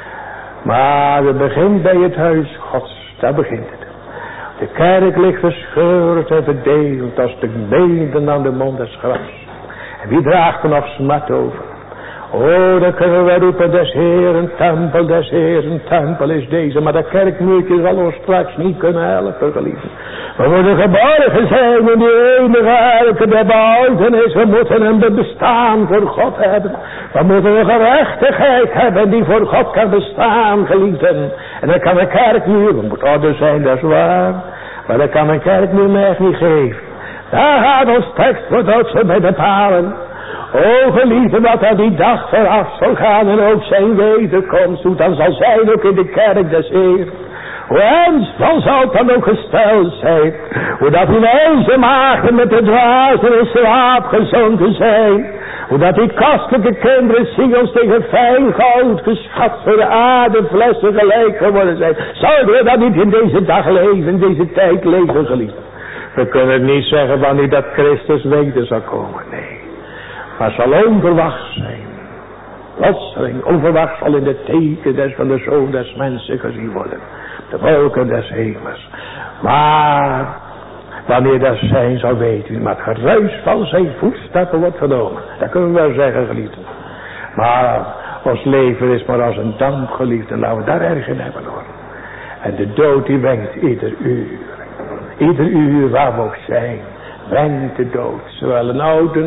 Maar het begint bij het huis Gods. Daar begint het. De kerk ligt verscheurd en verdeeld als de beenden aan de mond des grafs. En wie draagt er nog smart over? Oh, dan kunnen we roepen, des Heeren tempel, des Heeren tempel is deze. Maar de kerkmuurtje zal ons straks niet kunnen helpen, geliefden. We moeten geborgen zijn in die enige arken der behoudenis. We moeten een bestaan voor God hebben. We moeten een gerechtigheid hebben die voor God kan bestaan, geliefden. En dan kan een kerkmuur, we moeten ouder zijn, dat is waar. Maar dan kan een kerkmuur mij echt niet geven. Daar gaat ons tekst voor dat ze bij bepalen. O geliefde, wat aan die dag vooraf zal gaan en ook zijn wederkomst doet, dan zal zijn ook in de kerk des Heer. Hoe ernstig zal het dan ook gesteld zijn, hoe dat die wijze maagden met de dwazen in slaap gezonken zijn, hoe dat die kostelijke kinderen Sions tegen fijn goud geschat voor de aardeflessen gelijk geworden zijn. Zouden we dan niet in deze dag leven, in deze tijd leven, geliefde? We kunnen niet zeggen wanneer dat Christus weder zal komen, nee. Maar zal onverwacht zijn. Plotseling, onverwacht zal in de teken des van de Zoon des Mensen gezien worden. De wolken des hemels. Maar wanneer dat zijn zal weten, maar het geruis van zijn voetstappen wordt vernomen. Dat kunnen we wel zeggen, geliefden. Maar ons leven is maar als een damp, geliefden. Laten we daar erg in hebben hoor. En de dood die wenkt ieder uur. Ieder uur waar we ook zijn. Wenkt de dood. Zowel een oude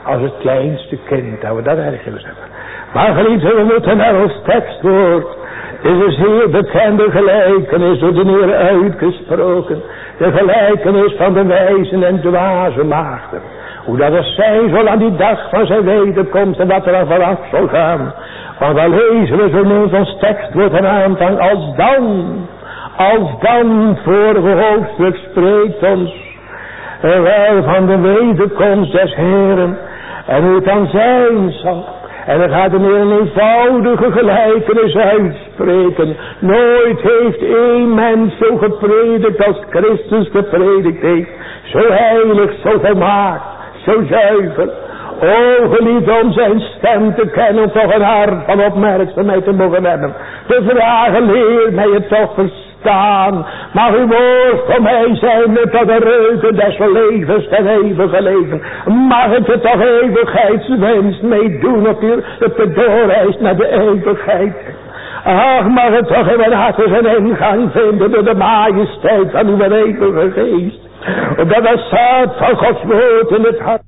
als het kleinste kind, dat we dat ergens hebben. Maar geliefde, we moeten naar ons tekstwoord. Het is een zeer bekende gelijkenis door de Heer uitgesproken. De gelijkenis van de wijzen en dwaze maagden. Hoe dat het zijn zal aan die dag van zijn wederkomst en wat er aan vanaf zal gaan. Want dan lezen we zo neemt ons tekstwoord een aanvang. Als dan, als dan, het vorige hoofdstuk spreekt ons wel van de wederkomst des Heeren. En hoe het dan zijn zal. En dan gaat er een eenvoudige gelijkenis uitspreken. Nooit heeft één mens zo gepredikt als Christus gepredikt heeft. Zo heilig, zo volmaakt, zo zuiver. O, geliefd om zijn stem te kennen, om toch een hart van opmerkzaamheid te mogen hebben. Te vragen, leer mij het toch verstaan. Mag uw woord voor mij zijn tot de reuken des levens ten eeuwige leven. Mag ik het toch eeuwigheidswens mee doen op de, op de doorreis naar de eeuwigheid. Ach, mag het toch in mijn hart zijn ingang vinden door de majesteit van uw eeuwige geest. Omdat het zaad van Gods woord in het hart.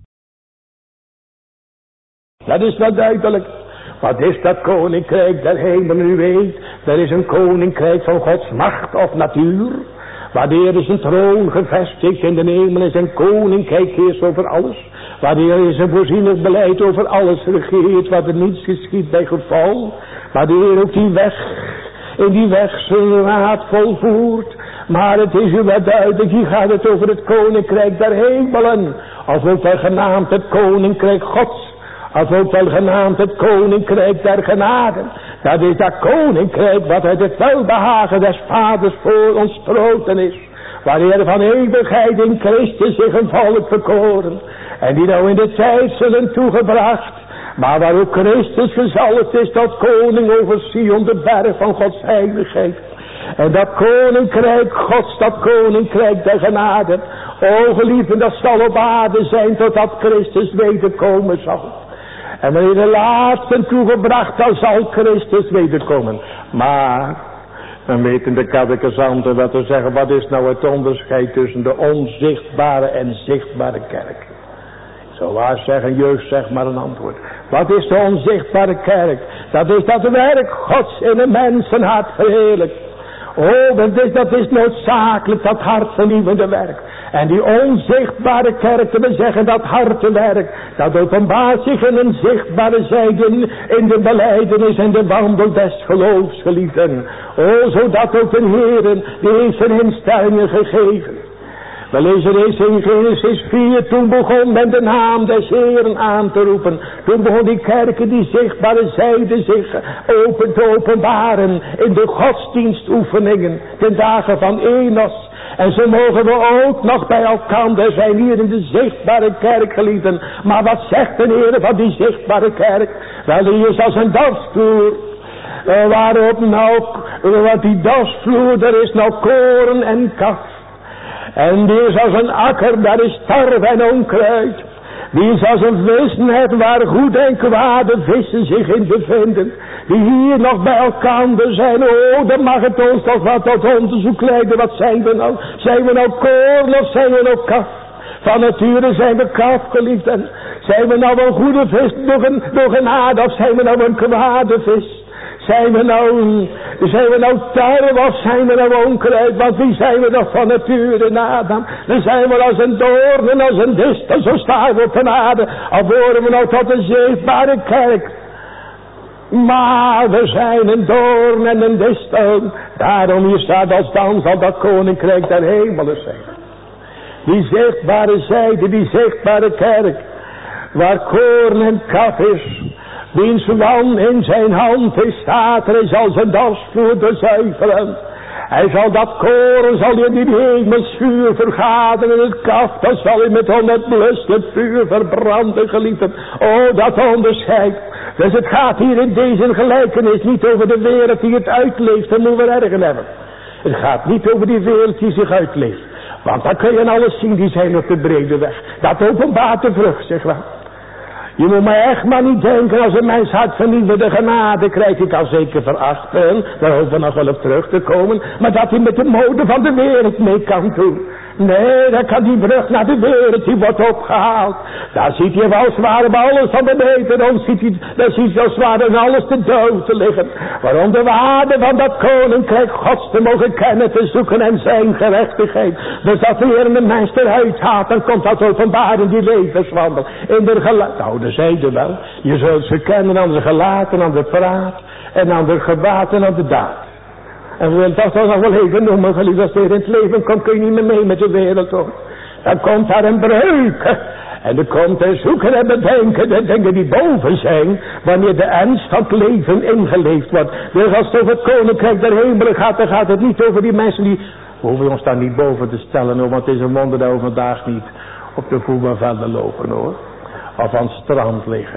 Dat is wel duidelijk. Wat is dat koninkrijk der hemelen? U weet, er is een koninkrijk van Gods macht of natuur. Wanneer is een troon gevestigd in de hemel en zijn koninkrijk heerst over alles. Wanneer is een voorzienig beleid over alles regeert, wat er niets geschiet bij geval. Wanneer ook die weg, in die weg zijn raad volvoert. Maar het is u wel duidelijk, hier gaat het over het koninkrijk der hemelen. Of ook wel genaamd het koninkrijk Gods. Of ook wel genaamd het koninkrijk der genade. Dat is dat koninkrijk wat uit het welbehagen des vaders voor ons sproten is. Wanneer van eeuwigheid in Christus zich een volk verkoren. En die nou in de tijd zullen toegebracht. Maar waar ook Christus gezalfd is tot koning over Sion, de berg van Gods heiligheid. En dat koninkrijk Gods, dat koninkrijk der genade. O geliefden, dat zal op aarde zijn totdat Christus wederkomen zal. En wanneer de laatsten toegebracht, dan zal Christus wederkomen. Maar, dan weten de catechisanten wat te zeggen, wat is nou het onderscheid tussen de onzichtbare en zichtbare kerk? Zo waar zeggen, jeugd, zeg maar een antwoord. Wat is de onzichtbare kerk? Dat is dat werk Gods in een mensenhart verheerlijkt. Oh, dat is, dat is noodzakelijk, dat hartvernieuwende werk. En die onzichtbare kerk, we zeggen dat hartenwerk, dat openbaart zich in een zichtbare zijde in, in de belijdenis en de wandel des geloofs, geliefden. Oh, zodat ook de Heer, die heeft zijn instellingen gegeven. We lezen eens in Genesis vier, toen begon men de naam des Heeren aan te roepen. Toen begon die kerken, die zichtbare zijde zich open te openbaren in de godsdienstoefeningen, ten dagen van Enos. En zo mogen we ook nog bij elkaar zijn hier in de zichtbare kerk, geliefden. Maar wat zegt de Heer van die zichtbare kerk? Wel, die is als een dansvloer. Uh, waarop nou, uh, wat die dansvloer, daar is nou koren en kaf. En die is als een akker, daar is tarwe en onkruid. Die is als een visnet waar goed en kwade vissen zich in bevinden. Die hier nog bij elkaar zijn. Oh, dan mag het ons toch wat tot onderzoek leiden. Wat zijn we nou? Zijn we nou koorn of zijn we nou kaf? Van nature zijn we kaf, geliefden. Zijn we nou een goede vis door, een, door genade of zijn we nou een kwade vis? Zijn we nou, zijn we nou tarwe of zijn we nou onkruid? Want wie zijn we nog van nature in Adam? Dan zijn we als een doorn en als een distel, zo staan we op de aarde. Of worden we nou tot een zichtbare kerk? Maar we zijn een doorn en een distel. Daarom hier staat als dan zal dat koninkrijk der hemelen zijn. Die zichtbare zijde, die zichtbare kerk. Waar koorn en kaf is. Wiens wan in zijn hand is, staat er, hij zal zijn dansvloer bezuiveren. Hij zal dat koren, zal hij in die hemels vuur vergaderen en het kaf, dat zal hij met honderd blusend vuur verbranden, geliefden. Oh, dat onderscheid. Dus het gaat hier in deze gelijkenis niet over de wereld die het uitleeft, dat moeten we ergen hebben. Het gaat niet over die wereld die zich uitleeft. Want dan kun je alles zien, die zijn op de brede weg. Dat openbaart de vrucht, zeg maar. Je moet maar echt maar niet denken, als een mens hart vernieuwde genade krijgt, ik kan zeker verachten, daar hoeven we nog wel op terug te komen, maar dat hij met de mode van de wereld mee kan doen. Nee, dan kan die brug naar de wereld, die wordt opgehaald. Daar ziet hij wel zwaar bij alles van beneden. Dan ziet hij, dan ziet hij als zwaar en alles te dood te liggen. Waarom de waarde van dat koninkrijk Gods te mogen kennen, te zoeken en zijn gerechtigheid. Dus dat de Heer een mens eruit haalt, dan komt dat openbaar in die levenswandel. In de gelaat, nou dat zei je wel. Je zult ze kennen aan de gelaten, aan de praat en aan de gebaat en aan de daad. En we willen dat toch nog wel even noemen, geliefd, als er in het leven komt, kun je niet meer mee met de wereld, hoor. Dan komt daar een breuk. En er komt een zoeken en bedenken, de dingen die boven zijn, wanneer de ernst van het leven ingeleefd wordt. Dus als het over het koninkrijk der hemelen gaat, dan gaat het niet over die mensen die, we hoeven ons daar niet boven te stellen, hoor, want het is een wonder dat we vandaag niet op de voetbalvelden lopen, hoor. Of aan het strand liggen.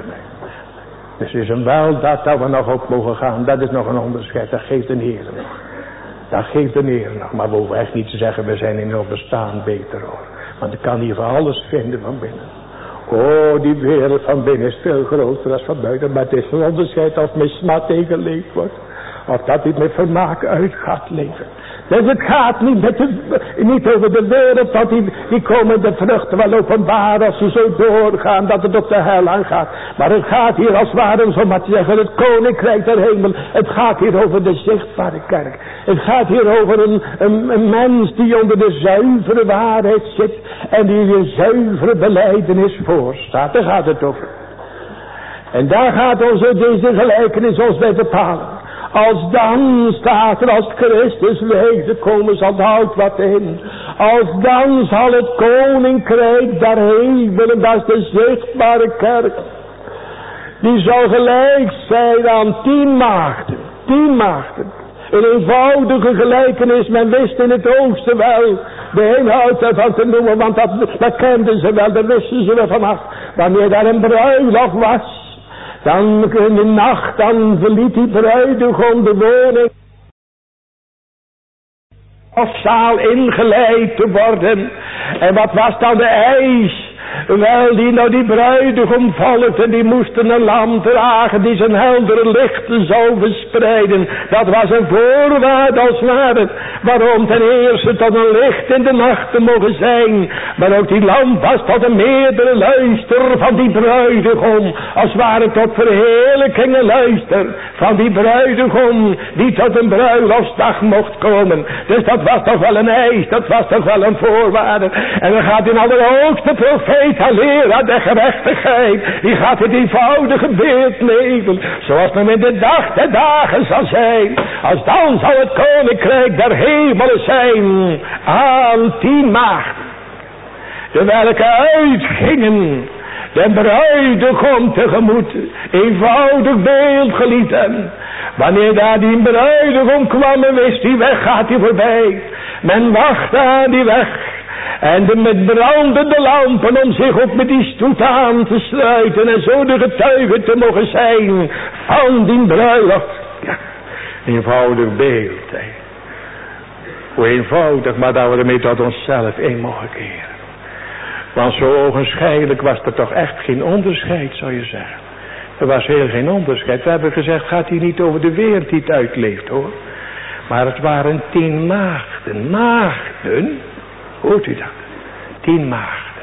Dus het is een weldaad dat we nog op mogen gaan, dat is nog een onderscheid, dat geeft een Heer nog. Dat geeft een Heer nog, maar we hoeven echt niet te zeggen, we zijn in ons bestaan beter, hoor. Want ik kan hier van alles vinden van binnen. Oh, die wereld van binnen is veel groter dan van buiten. Maar het is een onderscheid of met smat tegengeleefd wordt. Of dat hij met vermaak uit gaat leven. Dus het gaat niet, met de, niet over de wereld. Want die, die komen de vruchten wel openbaar als ze zo doorgaan. Dat het op de hel aangaat. Maar het gaat hier als het ware, zo maar te zeggen, het koninkrijk der hemel. Het gaat hier over de zichtbare kerk. Het gaat hier over een, een, een mens die onder de zuivere waarheid zit. En die een zuivere belijdenis voorstaat. Daar gaat het over. En daar gaat onze, deze gelijkenis ons bij bepalen. Als dan staat er, als Christus wederkomen zal, houdt wat in. Als dan zal het koninkrijk der hemelen, dat is de zichtbare kerk. Die zal gelijk zijn aan tien maagden. Tien maagden. Een eenvoudige gelijkenis, men wist in het oosten wel de inhoud ervan te noemen, want dat, dat kenden ze wel, daar wisten ze wel vanaf. Wanneer daar een bruiloft was, dan in de nacht, dan verliet die bruidegom de woning of zaal ingeleid te worden. En wat was dan de eis? Wel, die nou die bruidegom volgde, die moesten een lam dragen die zijn heldere lichten zou verspreiden. Dat was een voorwaarde als ware. Waarom? Ten eerste tot een licht in de nacht te mogen zijn. Maar ook die lamp was tot een meerdere luister van die bruidegom. Als ware tot verheerlijking en luister van die bruidegom die tot een bruiloftsdag mocht komen. Dus dat was toch wel een eis, dat was toch wel een voorwaarde. En dan gaat in allerhoogste profeet, haar leraar der gerechtigheid, die gaat het eenvoudige beeld leven, zoals men in de dag der dagen zal zijn. Als dan zal het koninkrijk der hemelen zijn aan tien maagden, de welke uitgingen de bruidegom tegemoet. Eenvoudig beeld, geliefden. Wanneer daar die bruidegom kwam en wist, die weg gaat hij voorbij. Men wacht aan die weg. En de met brandende lampen om zich op met die stoet aan te sluiten. En zo de getuige te mogen zijn van die bruiloft. Ja, eenvoudig beeld. Hè. Hoe eenvoudig, maar dat we ermee tot onszelf in mogen keren. Want zo ogenschijnlijk was er toch echt geen onderscheid, zou je zeggen. Er was heel geen onderscheid. We hebben gezegd, gaat hier niet over de wereld die het uitleeft, hoor. Maar het waren tien maagden. Maagden? Hoort u dat? Tien maagden.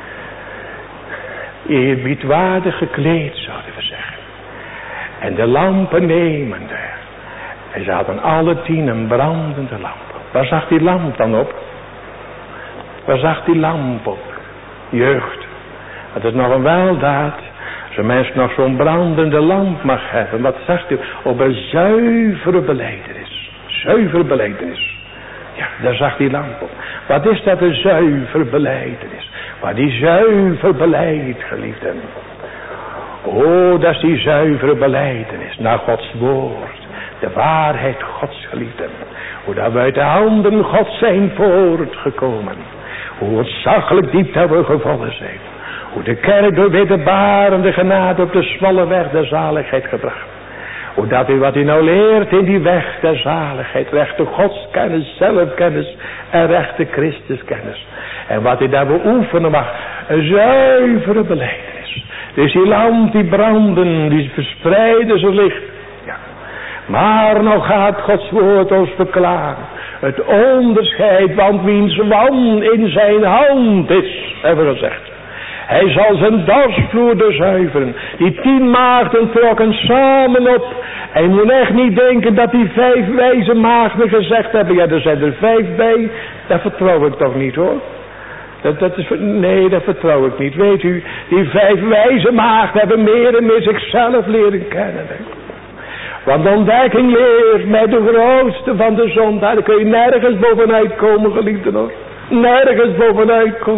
Eerbiedwaardig gekleed, zouden we zeggen. En de lampen nemende. En ze hadden alle tien een brandende lamp. Waar zag die lamp dan op? Waar zag die lamp op? Jeugd. Het is nog een weldaad. Als een mens nog zo'n brandende lamp mag hebben. Wat zegt u? Op een zuivere belijdenis. Zuivere belijdenis. Ja, daar zag die lamp op. Wat is dat, een zuiver belijdenis? Waar die zuiver beleid, geliefden. Oh, dat is die zuivere belijdenis naar Gods woord. De waarheid Gods, geliefden. Hoe dat we uit de handen Gods zijn voortgekomen. Hoe ontzaglijk diep dat we gevallen zijn. Hoe de kerk door wederbarende genade op de smalle weg der zaligheid gebracht. Hoe dat u wat u nou leert in die weg der zaligheid. Rechte godskennis, zelfkennis en rechte Christuskennis. En wat u daar beoefenen mag. Een zuivere belijdenis. Dus die lamp die branden, die verspreiden zijn licht. Ja. Maar nou gaat Gods woord ons verklaren. Het onderscheid, want wiens wan in zijn hand is, hebben we gezegd. Hij zal zijn dorsvloer zuiveren. Die tien maagden trokken samen op. En je moet echt niet denken dat die vijf wijze maagden gezegd hebben. Ja, er zijn er vijf bij. Dat vertrouw ik toch niet hoor. Dat, dat is, nee, dat vertrouw ik niet. Weet u, die vijf wijze maagden hebben meer en meer zichzelf leren kennen. Want de ontdekking leert met de grootste van de zonde. Daar kun je nergens bovenuit komen, geliefden hoor. Nergens bovenuit komen.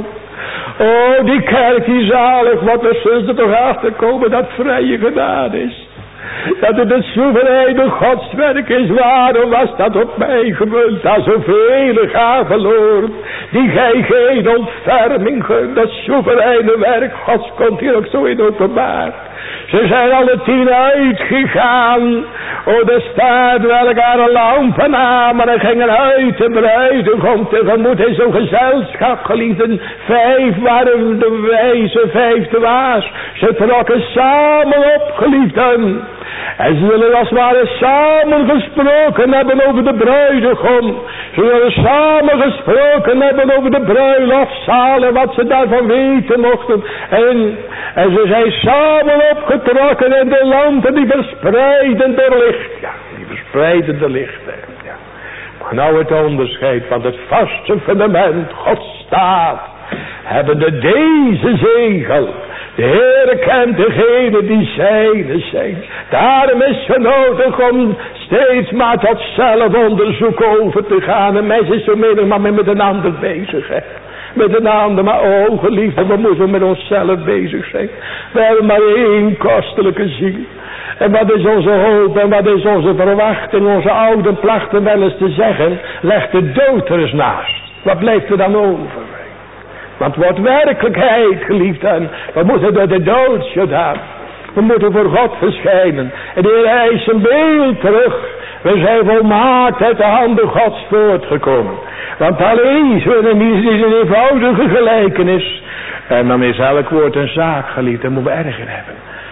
Oh, die kerk die zalig, wat er zullen er toch achterkomen dat vrije genade is. Dat het het soevereine godswerk is. Waarom was dat op mij gemunt? Dat zoveel gaven verloren. Die gij geen ontferming gunt. Dat soevereine werk Gods komt hier ook zo in openbaar. Ze zijn alle tien uitgegaan. Oh, er staat welke haar lampen namen en gingen uit de bruidegom tegemoet in zo'n gezelschap, geliefden. Vijf waren de wijze, vijf de waas. Ze trokken samen op, geliefden. En ze zullen als het ware samen gesproken hebben over de bruidegom. Ze zullen samen gesproken hebben over de bruiloftzaal en wat ze daarvan weten mochten. En, en ze zijn samen opgetrokken en de lampen die verspreiden de licht. Ja, die verspreiden de licht. Ja. Maar nou het onderscheid van het vaste fundament, God staat, hebben de deze zegel. De Heere kent degene die zijne zijn. Daarom is het nodig om steeds maar tot zelfonderzoek over te gaan. En mensen is zo menig maar met een ander bezig. Hè. Met een ander, maar oh geliefde, we moeten met onszelf bezig zijn. We hebben maar één kostelijke ziel. En wat is onze hoop en wat is onze verwachting? Onze ouden plachten wel eens te zeggen, leg de dood er eens naast. Wat blijft er dan over? Want het wordt werkelijkheid, geliefden. We moeten door de dood gedaan. We moeten voor God verschijnen. En de Heer eist zijn beeld terug. We zijn volmaakt uit de handen Gods voortgekomen. Want alleen is een eenvoudige gelijkenis. En dan is elk woord een zaak, geliefd. Dat moeten we erger hebben.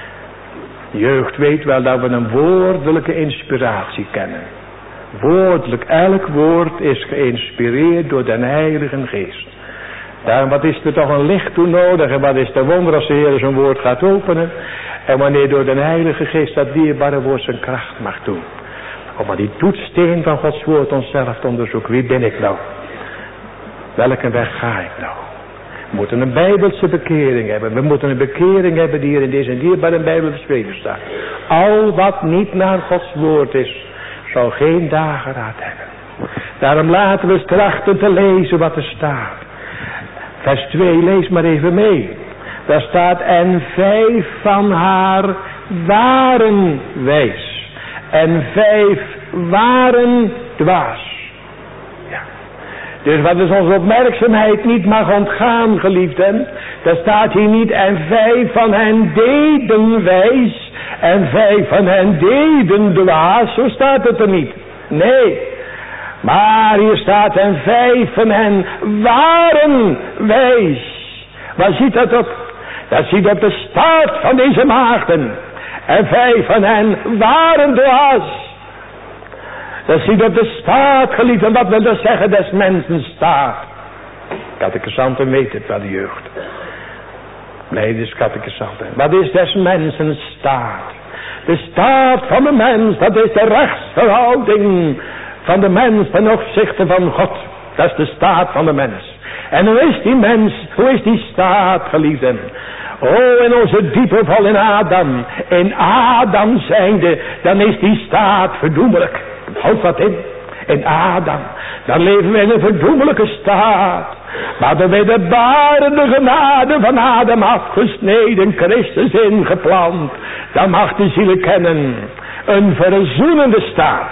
De jeugd weet wel dat we een woordelijke inspiratie kennen. Woordelijk, elk woord is geïnspireerd door de Heilige Geest. Daarom, wat is er toch een licht toe nodig en wat is de wonder als de Heer zijn woord gaat openen. En wanneer door de Heilige Geest dat dierbare woord zijn kracht mag doen. Om maar die toetssteen van Gods woord onszelf te onderzoeken. Wie ben ik nou? Welke weg ga ik nou? We moeten een Bijbelse bekering hebben. We moeten een bekering hebben die hier in deze dierbare Bijbel beschreven staat. Al wat niet naar Gods woord is, zal geen dageraad hebben. Daarom laten we eens trachten te lezen wat er staat. Vers twee, lees maar even mee. Daar staat, en vijf van haar waren wijs. En vijf waren dwaas. Ja. Dus wat is onze opmerkzaamheid niet mag ontgaan, geliefden. Daar staat hier niet, en vijf van hen deden wijs. En vijf van hen deden dwaas. Zo staat het er niet. Nee. Maar hier staat, en vijf van hen waren wijs. Waar ziet dat op? Dat ziet op de staat van deze maagden. En vijf van hen waren dwaas. Dat ziet op de staat, geliefden. Wat wil dat zeggen, des mensen staat? Catechisanten weten het wel, de jeugd. Nee, dit is catechisanten. Wat is des mensen staat? De staat van de mens, dat is de rechtsverhouding van de mens ten opzichte van God. Dat is de staat van de mens. En hoe is die mens, hoe is die staat, geliefden? Oh, in onze diepe val in Adam. In Adam zijnde, dan is die staat verdoemelijk. Houd wat in. In Adam. Dan leven we in een verdoemelijke staat. Maar dan bij de barende genade van Adam afgesneden, Christus ingeplant. Dan mag de ziel kennen. Een verzoenende staat.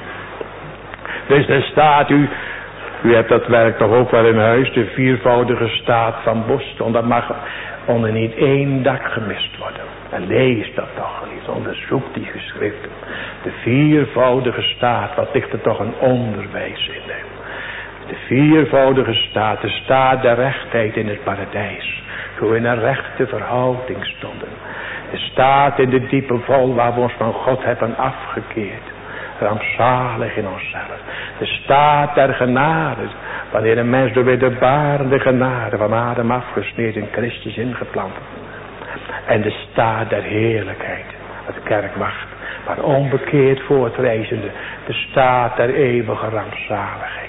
Dus de staat, u, u hebt dat werk toch ook wel in huis, de viervoudige staat van Boston. Dat mag onder niet één dak gemist worden. En lees dat toch niet, onderzoek die geschriften. De viervoudige staat, wat ligt er toch een onderwijs in. Hè? De viervoudige staat, de staat der rechtheid in het paradijs. Hoe in een rechte verhouding stonden. De staat in de diepe val waar we ons van God hebben afgekeerd. rampzalig in onszelf. De staat der genade, wanneer een mens door wederbarende genade van Adam afgesneden in Christus ingeplant wordt. En de staat der heerlijkheid, wat de kerk wacht, maar onbekeerd voortreizende, de staat der eeuwige rampzaligheid.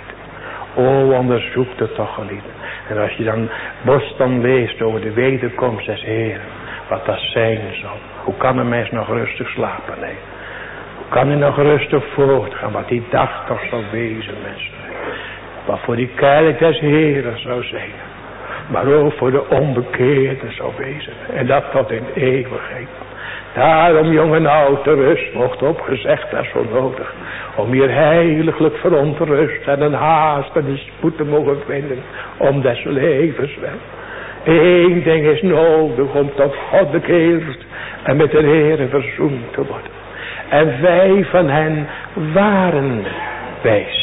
O, onderzoek het toch, geliefde. En als je dan Boston leest over de wederkomst des Heren, wat dat zijn zal. Hoe kan een mens nog rustig slapen? Nee. Hoe kan hij nog rustig voortgaan? Wat die dag toch zou wezen, mensen. Wat voor die kerk des Heren zou zijn. Maar ook voor de onbekeerden zou wezen. En dat tot in eeuwigheid. Daarom, jong en oud, de rust mocht opgezegd als zo nodig. Om hier heiliglijk verontrust en een haast en een spoed te mogen vinden. Om des levens wel. Eén ding is nodig om tot God bekeerd en met de Heere verzoend te worden. En wij van hen waren wijs.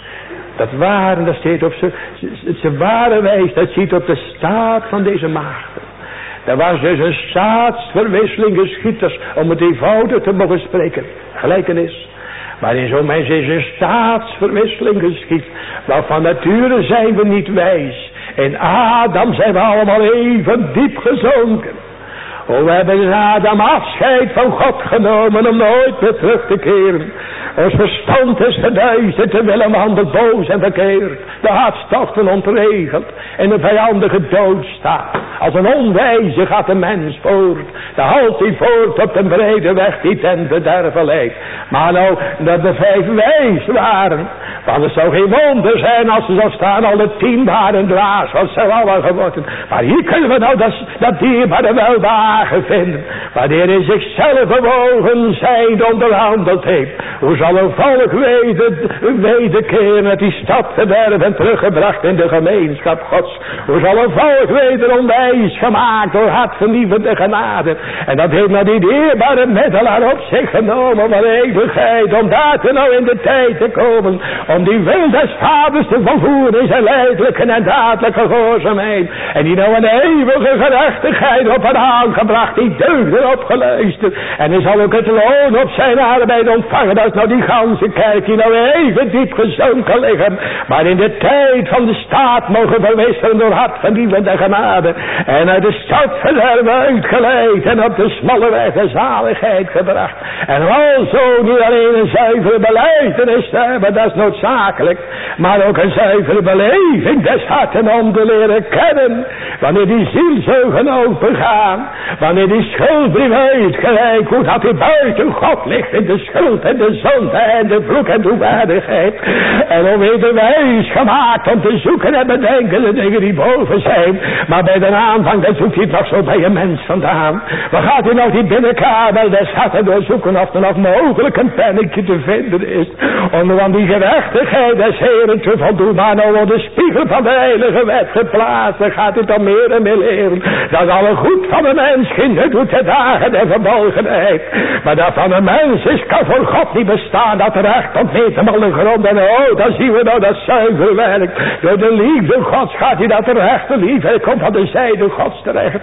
Dat waren, dat staat op ze, ze, ze waren wijs, dat ziet op de staat van deze maagden. Er was dus een staatsverwisseling geschied, om het eenvoudig te mogen spreken. Gelijkenis. Maar in zo'n mens is een staatsverwisseling geschied. Maar van nature zijn we niet wijs. In Adam zijn we allemaal even diep gezonken. Oh, we hebben in Adam afscheid van God genomen om nooit meer terug te keren. Ons verstand is geduisterd en Willem handelt boos en verkeerd. De hartstochten ontregeld en de vijandige dood staat. Als een onwijze gaat de mens voort. Dan halt hij voort op de brede weg die ten verderven leidt. Maar nou, dat de vijf wijs waren. Want het zou geen wonder zijn als ze zou staan. Alle tien waren dwaas, wat zou allemaal geworden. Maar hier kunnen we nou dat, dat dierbare welbehagen vinden. Wanneer hij zichzelf bewogen zijn onderhandeld heeft. Hoe zal een volk weder, wederkeren uit die stad verderven en teruggebracht in de gemeenschap Gods. Hoe zal een volk weder onwijs gemaakt door hartvernieuwende genade. En dat heeft nou die dierbare middelaar op zich genomen van eeuwigheid. Om daar te nou in de tijd te komen. Om die wil des vaders te volvoeren in zijn lijdelijke en dadelijke gehoorzaamheid. En die nou een eeuwige gerechtigheid op haar aangebracht. Die deugden opgeluisterd. En hij zal ook het loon op zijn arbeid ontvangen. Dat is nou die ganse kerk die nou even diep gezonken liggen. Maar in de tijd van de staat mogen verwisselen door hartvernieuwende genade. En uit de stad verderven uitgeleid. En op de smalle weg de zaligheid gebracht. En alzo niet alleen een zuivere belijdenis te hebben. Dat is noodzakelijk. Maar ook een zuivere beleving des harten om te leren kennen. Wanneer die zielzogen opengaan. Wanneer die schuldbrief uitgelijk. Hoe dat hij buiten God ligt in de schuld en de zonde en de vloek en de onwaardigheid. En om weer wijs gemaakt om te zoeken en bedenken de dingen die boven zijn. Maar bij de aanvang dan zoekt hij het nog zo bij een mens vandaan. Dan gaat hij nog die binnenkamer des harten doorzoeken of er nog mogelijk een pennetje te vinden is. Om aan die gerechtigheid des Heren te voldoen. Maar nou wordt de spiegel van de heilige wet geplaatst. Dan gaat hij dan meer en meer leren. Dat alle goed van de mens geen nut doet te dagen der verborgenheid. Maar dat van een mens is kan voor God niet bestaan. Dat recht ontneemt hem al de grond. En oh, dan zien we nou dat zuiver werk. Door de liefde Gods gaat hij dat de rechte liefde. Hij komt van de zijde Gods terecht.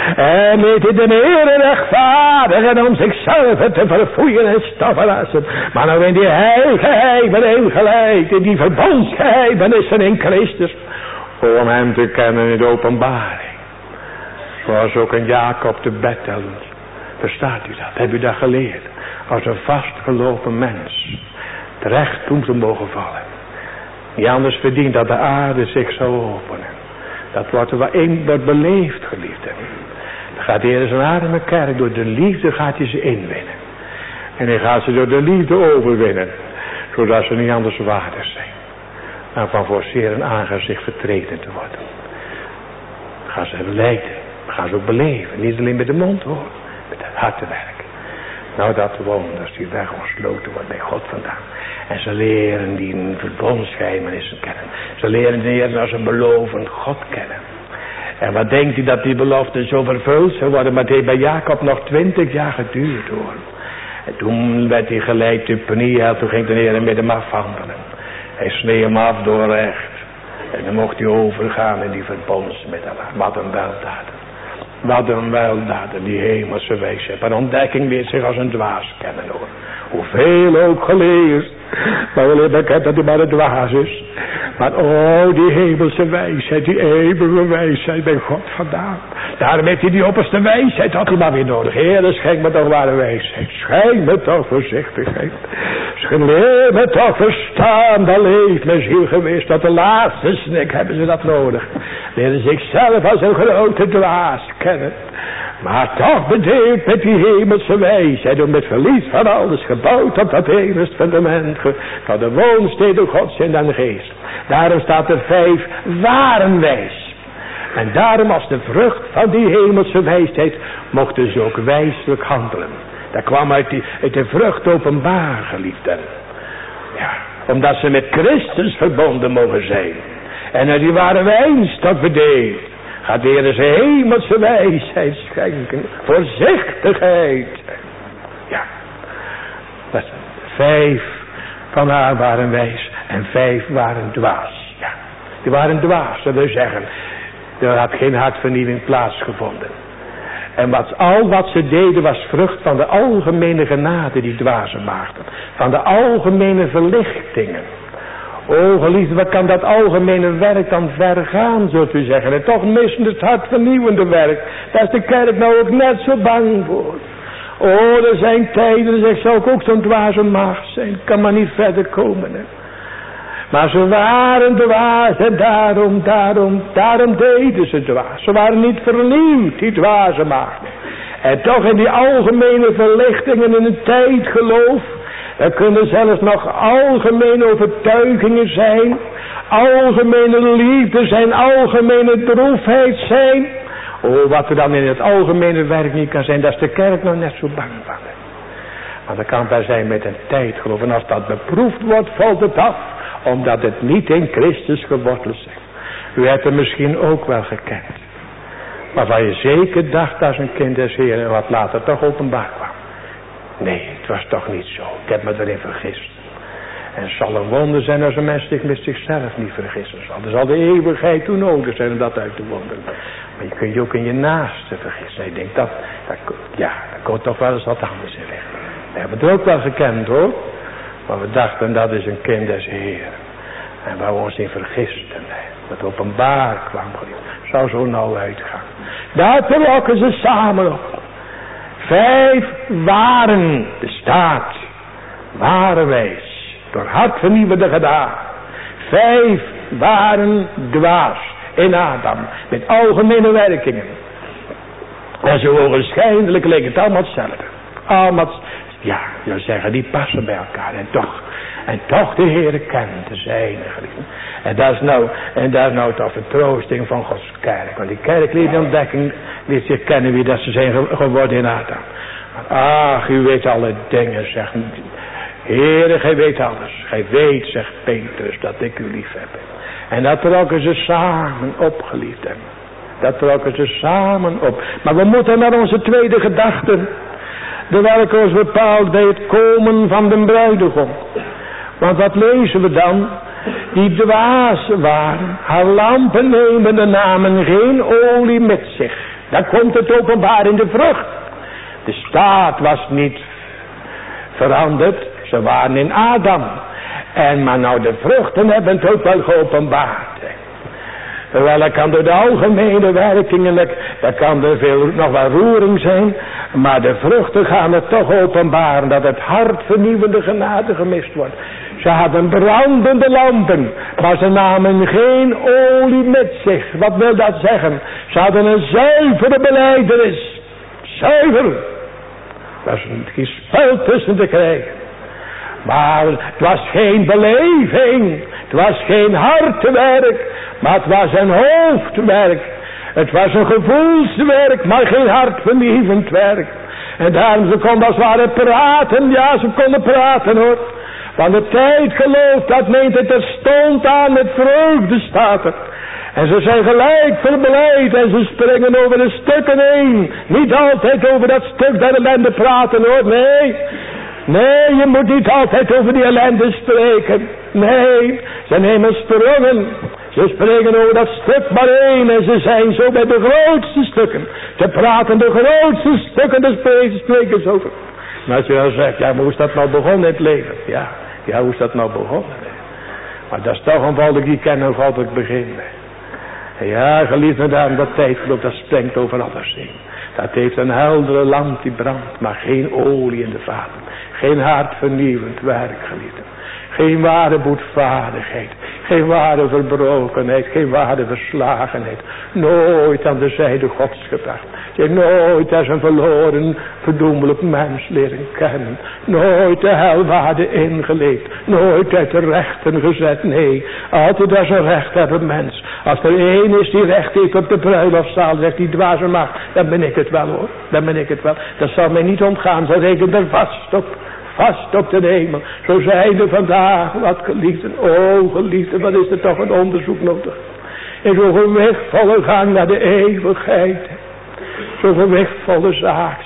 En weet hij de Heere rechtvaardigen om zichzelf te verfoeien en stoffelassen. Maar nou in die heiligheid ingeleid. In die verbondsgeheimenissen in Christus. Om hem te kennen in de openbaring. Zoals ook een Jacob de Bethel. Verstaat u dat? Heb u dat geleerd? Als een vastgelopen mens terecht toe te mogen vallen. Niet anders verdient dat de aarde zich zou openen. Dat wordt er wel één wordt beleefd, geliefde. Dan gaat de Heer zijn arme kerk door de liefde gaat hij ze inwinnen. En hij gaat ze door de liefde overwinnen. Zodat ze niet anders waardig zijn. Dan van voor zeer een aangezicht vertreden te worden. Dan gaan ze lijden. Dan gaan ze ook beleven. Niet alleen met de mond hoor. Met het hartenwerk. Nou dat wonders die weg ontsloten wordt bij God vandaan. En ze leren die een verbondsgeheimenissen kennen. Ze leren de Heer als een belovend God kennen. En wat denkt u dat die belofte zo vervuld zou worden? Maar het heeft bij Jacob nog twintig jaar geduurd hoor. En toen werd hij geleid te Peniel. Toen ging de Heer met hem afhandelen. Hij snee hem af door recht. En dan mocht hij overgaan in die verbondsmiddelen. Wat een weldaad. Wat een weldaad in die hemelse wijsheid. Maar ontdekking weer zich als een dwaas kennen hoor. Hoeveel ook geleerd. Maar wel bekend dat hij maar een dwaas is. Maar oh, die hemelse wijsheid, die eeuwige wijsheid bij God vandaan. Daarom heeft hij die opperste wijsheid, had hij maar weer nodig. Heer, schenk me toch ware wijsheid. Schenk me toch voorzichtigheid. Leer me toch verstaan, dat leeft mijn ziel geweest. Tot de laatste snik hebben ze dat nodig. Leren zichzelf als een grote dwaas kennen. Maar toch bedeeld met die hemelse wijsheid. Om met verlies van alles gebouwd op dat enigst fundament. Van de woonsteden Gods in den geest. Daarom staat er vijf waren wijs. En daarom als de vrucht van die hemelse wijsheid mochten ze ook wijselijk handelen. Dat kwam uit, die, uit de vrucht openbaar, geliefden. Ja, omdat ze met Christus verbonden mogen zijn. En uit die ware wijns tot bedeeld. Gaat de Heer zijn hemelse wijsheid schenken. Voorzichtigheid. Ja. Dat is vijf van haar waren wijs. En vijf waren dwaas. Ja. Die waren dwaas, dat wil zeggen. Er had geen hartvernieuwing plaatsgevonden. En wat, al wat ze deden was vrucht van de algemene genade die dwazen maakten. Van de algemene verlichtingen. O geliefde, wat kan dat algemene werk dan ver gaan, zult u zeggen. En toch missen het hartvernieuwende werk. Daar is de kerk nou ook net zo bang voor. O, er zijn tijden, zeg, zou ik ook zo'n dwaze maagd zijn. Kan maar niet verder komen, hè. Maar ze waren dwaas en daarom, daarom, daarom deden ze dwaas. Ze waren niet vernieuwd, die dwaze maagden. En toch in die algemene verlichtingen in een tijdgeloof. Er kunnen zelfs nog algemene overtuigingen zijn. Algemene liefde zijn, algemene droefheid zijn. Oh, wat er dan in het algemene werk niet kan zijn, daar is de kerk nou net zo bang van. Maar dat kan wel zijn met een tijdgeloof. En als dat beproefd wordt, valt het af. Omdat het niet in Christus geworteld is. U hebt hem misschien ook wel gekend. Maar waar je zeker dacht als een kind des Heeren, wat later toch openbaar kwam. Nee, het was toch niet zo. Ik heb me erin vergist. En het zal een wonder zijn als een mens zich met zichzelf niet vergissen zal. Er zal de eeuwigheid toe nodig zijn om dat uit te wonderen. Maar je kunt je ook in je naaste vergissen. Ik denk dat, dat ja, daar komt toch wel eens wat anders in weg. We hebben het ook wel gekend hoor. Maar we dachten dat is een kind des Heeren. En waar we ons in vergisten. Dat openbaar kwam. Zou zo nauw uitgaan. Daar trokken ze samen op. Vijf waren de staat. Waren wijs. Door hartvernieuwende gedaan. Vijf waren dwaas. In Adam. Met algemene werkingen. En zo ogenschijnlijk leek het allemaal hetzelfde. Allemaal, ja, je zou zeggen, die passen bij elkaar. En toch, en toch de Heere kent de zijne geliefden. En dat is nou, en dat is nou toch vertroosting van Gods kerk. Want die kerklieden ontdekken, wie zich kennen wie dat ze zijn geworden in Adam. Maar ach, u weet alle dingen, zegt Heere, gij weet alles. Gij weet, zegt Petrus, dat ik u lief heb. En dat trokken ze samen op, geliefden. Dat trokken ze samen op. Maar we moeten naar onze tweede gedachte. De welke ons bepaalt bij het komen van de bruidegom. Want wat lezen we dan? Die dwaas waren. Haar lampen nemen de namen geen olie met zich. Daar komt het openbaar in de vrucht. De staat was niet veranderd. Ze waren in Adam. En maar nou de vruchten hebben het ook wel geopenbaard. Terwijl er kan door de algemene werkingen, daar kan er veel, nog wel roering zijn. Maar de vruchten gaan het toch openbaren dat het hartvernieuwende genade gemist wordt. Ze hadden brandende lampen, maar ze namen geen olie met zich. Wat wil dat zeggen? Ze hadden een zuivere belijdenis. Zuiver. Er was geen spel tussen te krijgen. Maar het was geen beleving. Het was geen hartewerk. Maar het was een hoofdwerk. Het was een gevoelswerk, maar geen hartvernieuwend werk. En daarom ze konden als het ware praten. Ja, ze konden praten hoor. Want de tijd gelooft, dat neemt het terstond aan met vreugde staat er. En ze zijn gelijk verblijд en ze springen over de stukken heen. Niet altijd over dat stuk der ellende praten hoor, nee. Nee, je moet niet altijd over die ellende spreken. Nee, ze nemen sprongen. Ze spreken over dat stuk maar één en ze zijn zo bij de grootste stukken. Ze praten de grootste stukken, daar spreken ze over. Maar als je dan zegt, ja, maar hoe is dat nou begonnen in het leven? Ja, ja, hoe is dat nou begonnen? Maar dat is toch een volk die kennen God het begin. Ja, geliefde, daarom dat tijdgeloof, dat sprengt over alles heen. Dat heeft een heldere lamp die brandt, maar geen olie in de vaten. Geen hartvernieuwend werk, geliefde. Geen ware boetvaardigheid. Geen ware verbrokenheid. Geen ware verslagenheid. Nooit aan de zijde Gods gebracht. Je hebt nooit als een verloren, verdoemelijk mens leren kennen. Nooit de helwaarde ingeleefd. Nooit uit de rechten gezet. Nee, altijd als een rechthebber mens. Als er één is die recht heeft op de bruiloftzaal, zegt die dwaze maagd, dan ben ik het wel hoor. Dan ben ik het wel. Dat zal mij niet ontgaan. Zo reken er vast op. Vast op de hemel. Zo zijn er vandaag wat geliefden. O geliefden, wat is er toch een onderzoek nodig. In zo'n gewichtvolle gang naar de eeuwigheid. Zo'n gewichtvolle zaak.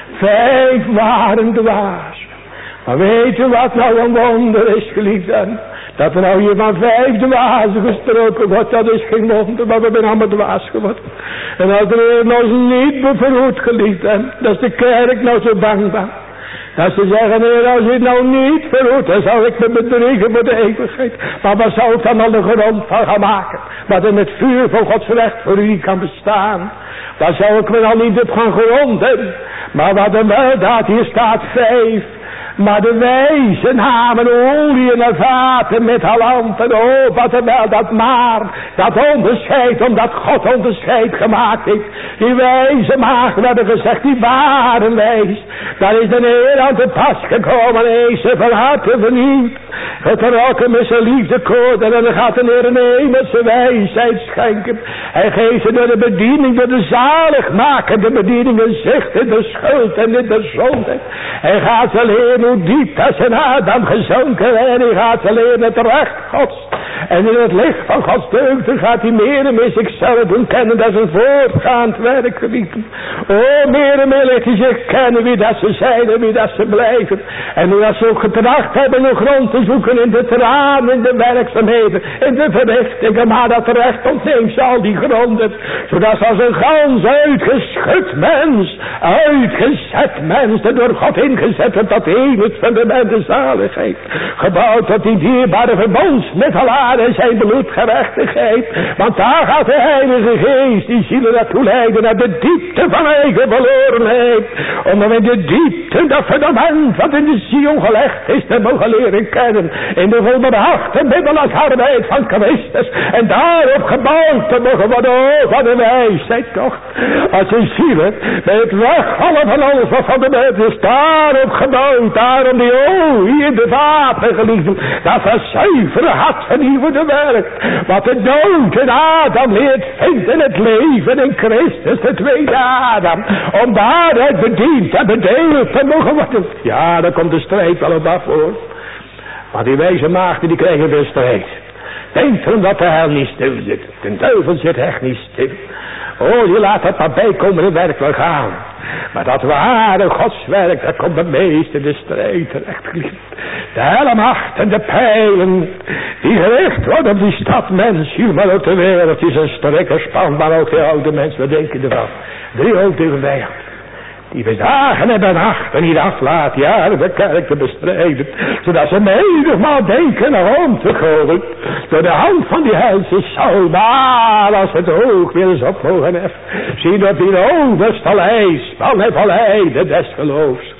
Vijf waren dwaas. Maar weet je wat nou een wonder is, geliefden? Dat er nou hier van vijf dwazen gesproken wordt, dat is geen wonder, maar we zijn allemaal dwaas geworden. En als de Heer ons niet beverhoedt, geliefden, dat is de kerk nou zo bang bang. Dat ze zeggen, Heer, als je het nou niet verhoedt, dan zou ik me bedriegen voor de eeuwigheid. Maar waar zou ik dan al de grond van gaan maken? Wat in het vuur van Gods recht voor u kan bestaan. Daar zou ik me al niet op gaan gronden. Maar wat er wel dat hier staat vijf. Maar de wijzen namen olie en vaten met haar lampen. Oh, wat er wel dat maar, dat onderscheid, omdat God onderscheid gemaakt heeft. Die wijze maagden hebben gezegd, die waren wijs. Daar is de Heer aan te pas gekomen, en is ze van harte vernieuwd. Getrokken met zijn liefdekoorden, en dan gaat de Heer een hemelse wijsheid schenken. Hij geeft ze door de bediening, door de zaligmakende bediening, een zicht in de schuld en in de zonde. Hij gaat ze leren hoe diep dat ze in Adam gezonken en hij gaat ze leren het recht Gods. En in het licht van Gods deugden gaat hij meer en meer zichzelf doen kennen. Dat is een voortgaand werk gebieden. O, meer en meer leert hij zich kennen wie dat ze zijn en wie dat ze blijven. En hoe dat ze ook getracht hebben de grond te zoeken in de traan, in de werkzaamheden, in de verrichtingen. Maar dat recht ontneemt ze al die gronden. Zodat ze als een gans uitgeschud mens, uitgezet mens, de door God ingezet wordt, dat eeuwig fundament de zaligheid. Gebouwd tot die dierbare verbonds met Allah en zijn bloedgerechtigheid. Want daar gaat de Heilige Geest die zielen naartoe leiden, naar de diepte van eigen verlorenheid. Om dan in de diepte dat fundament wat in de ziel gelegd is te mogen leren kennen. In de volbrachte middelaarheid van Christus. En daarop gebouwd te mogen worden. Oh, wat een wijsheid toch. Als een zielen bij het wegvallen van alles wat van de mens is. Daarop gebouwd. Daarom die olie in de vaten geliefden. Dat verzuiveren had vernieuwende werk. Wat de dood in Adam leert vindt in het leven in Christus, de tweede Adam. Om daaruit bediend en bedeeld te mogen worden. Ja, daar komt de strijd wel op af hoor. Maar die wijze maagden die krijgen weer strijd. Denk erom dat de hel niet stil zit. De duivel zit echt niet stil. Oh, je laat het maar bijkomende werk wel gaan. Maar dat ware godswerk, dat komt het meest in de strijd terecht. De helmacht en de pijlen, die gericht worden op die stad mens, hier maar op de wereld, die zijn strikken spant, maar ook de oude mens, wat denk je ervan? Drie hoofdige vijand. Die we dagen en nachten niet aflaat, ja, de kerk te bestrijden. Zodat ze menigmaal denken naar om te komen. Door de hand van die helse Saul. Maar als het oog weer eens op mogen heffen. Zien op die overste lijst van het verleiden des geloofs.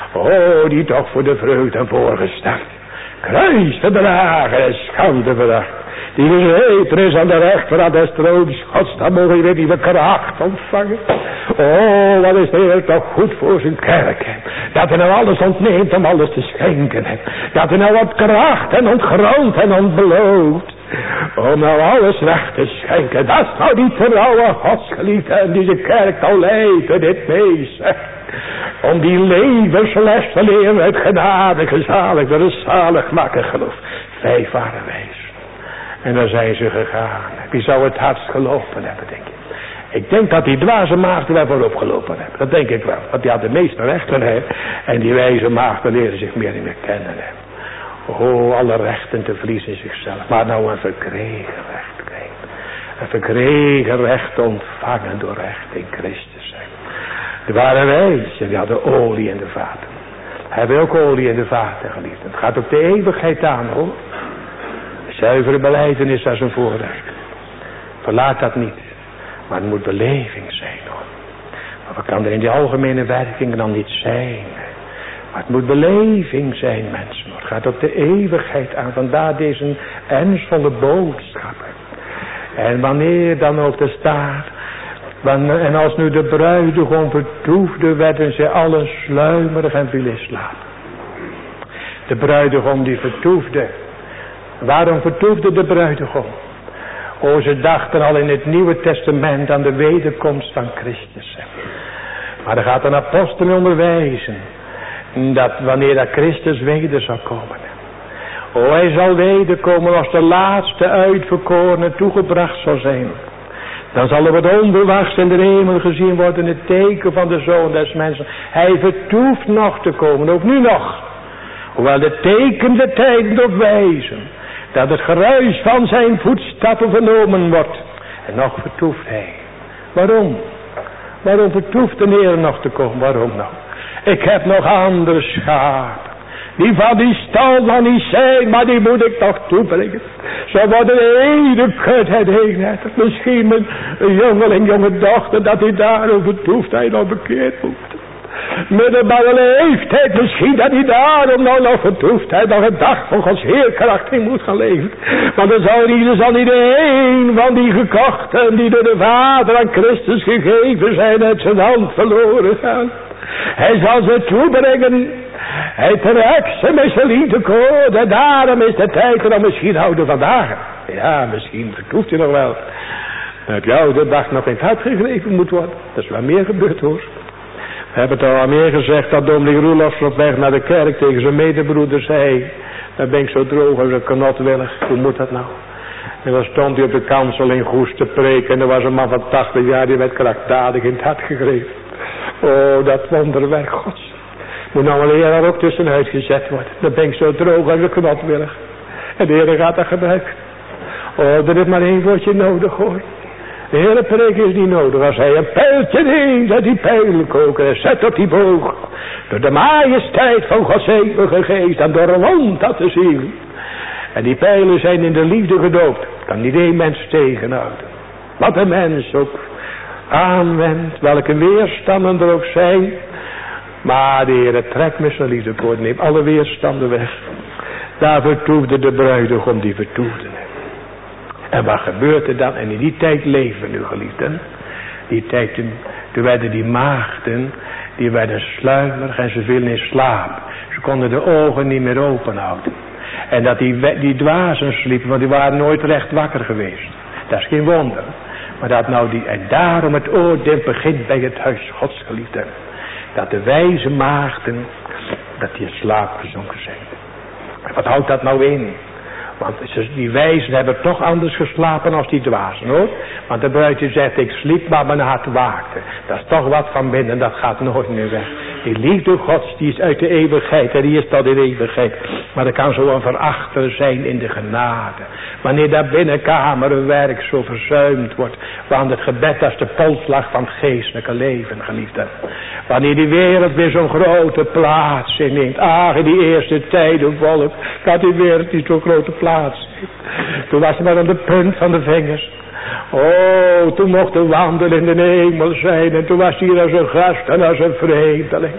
Oh, die toch voor de vreugde en voorgesteld. Kruis te dragen en schande veracht. Die gezeten is aan de rechterhand des troons Gods, dan mogen we weer die kracht ontvangen. Oh, wat is de Heer toch goed voor zijn kerk. Dat hij nou alles ontneemt om alles te schenken. Dat hij nou wat kracht en ontgrond en ontbelooft. Om nou alles recht te schenken. Dat is nou die trouwe godsgeliefde en die zijn kerk nou leidt in dit meest. Om die levensles te leren uit genade gezalig door een zaligmaker geloof. Vijf waren wijs. En daar zijn ze gegaan. Wie zou het hardst gelopen hebben, denk je? Ik denk dat die dwaze maagden daar voorop gelopen hebben. Dat denk ik wel. Want die hadden de meeste rechten hebben. En die wijze maagden leren zich meer en meer kennen hebben. Oh, alle rechten te verliezen in zichzelf. Maar nou een verkregen recht krijgen. Een verkregen recht ontvangen door recht in Christus. Die waren wijs en die hadden olie in de vaten. Hij wil ook olie in de vaten, geliefd. Het gaat op de eeuwigheid aan, hoor. Zuivere belijdenis als een voorrecht. Verlaat dat niet. Maar het moet beleving zijn, hoor. Maar wat kan er in die algemene werking dan niet zijn? Maar het moet beleving zijn, mensen. Het gaat op de eeuwigheid aan. Vandaar deze ernstvolle boodschappen. En wanneer dan ook er staat. En als nu de bruidegom vertoefde, werden ze allen sluimerig en viel in slaap. De bruidegom die vertoefde. Waarom vertoefde de bruidegom? O, ze dachten al in het Nieuwe Testament aan de wederkomst van Christus. Maar er gaat een apostel onderwijzen. Dat wanneer dat Christus weder zal komen. O, hij zal wederkomen als de laatste uitverkorene toegebracht zal zijn. Dan zal er wat onverwachts in de hemel gezien worden. Het teken van de Zoon des Mensen. Hij vertoeft nog te komen. Ook nu nog. Hoewel de teken de tijd nog wijzen. Dat het geruis van zijn voetstappen vernomen wordt. En nog vertoeft hij. Waarom? Waarom vertoeft de Heer nog te komen? Waarom nou? Ik heb nog andere schapen. Die van die stal nog niet zijn, maar die moet ik nog toebrengen. Zo worden de hele kutheid heen. Misschien mijn jongeling, jonge dochter, dat hij daarover vertoeft, hij nog bekeerd moet. Middelbare leeftijd, misschien dat hij daarom nou nog vertoeft. Hij nog een dag van Gods heerkracht in moet gaan leven. Want er zal niet, er zal niet één van die gekochten die door de Vader aan Christus gegeven zijn uit zijn hand verloren gaan. Hij zal ze toebrengen. Hij trekt ze met zijn liefdekoord. En daarom is de tijd er dan misschien houden vandaag. Ja, misschien vertoeft hij nog wel. Dan heb je oude dag nog in het hart gegrepen moet worden. Dat is wel meer gebeurd, hoor. We hebben het al meer gezegd dat dominee Roelofs op weg naar de kerk tegen zijn medebroeder zei. Dan ben ik zo droog als een kanotwillig. Hoe moet dat nou? En dan stond hij op de kansel in Goes te preken. En er was een man van tachtig jaar die werd krachtdadig in het hart gegrepen. Oh, dat wonderwerk Gods. Moet nou een leraar ook tussenuit gezet worden. Dan ben ik zo droog als een kanotwillig. En de Heer gaat dat gebruiken. Oh, er is maar één woordje nodig, hoor. De hele preek is niet nodig. Als hij een pijltje neemt, dat die pijlen koken en zet op die boog. Door de majesteit van Gods eeuwige geest, dan doorwond dat de ziel. En die pijlen zijn in de liefde gedoopt. Kan niet één mens tegenhouden. Wat een mens ook aanwendt, welke weerstanden er ook zijn. Maar de Heer trekt met zijn liefdekoord, neemt alle weerstanden weg. Daar vertoefde de bruidegom, die vertoefde. En wat gebeurt er dan? En in die tijd leven we nu, geliefden. Die tijd, toen werden die maagden, die werden sluimerig en ze vielen in slaap. Ze konden de ogen niet meer open houden. En dat die, die dwazen sliepen, want die waren nooit recht wakker geweest. Dat is geen wonder. Maar dat nou die, en daarom het oordeel begint bij het huis Gods, geliefden. Dat de wijze maagden, dat die in slaap gezonken zijn. En wat houdt dat nou in? Want die wijzen hebben toch anders geslapen als die dwazen, hoor. Want de bruidje zegt, ik sliep maar mijn hart waakte. Dat is toch wat van binnen, dat gaat nooit meer weg. Die liefde Gods, die is uit de eeuwigheid en die is tot in de eeuwigheid. Maar er kan zo een verachter zijn in de genade. Wanneer dat binnenkamerwerk zo verzuimd wordt. Want het gebed als de polsslag van het geestelijke leven, geliefde. Wanneer die wereld weer zo'n grote plaats inneemt. Ach, in die eerste tijden volk, dat die wereld niet zo'n grote plaats heeft. Toen was het maar aan de punt van de vingers. Oh, toen mocht de wandel in de hemel zijn. En toen was hij hier als een gast en als een vreemdeling.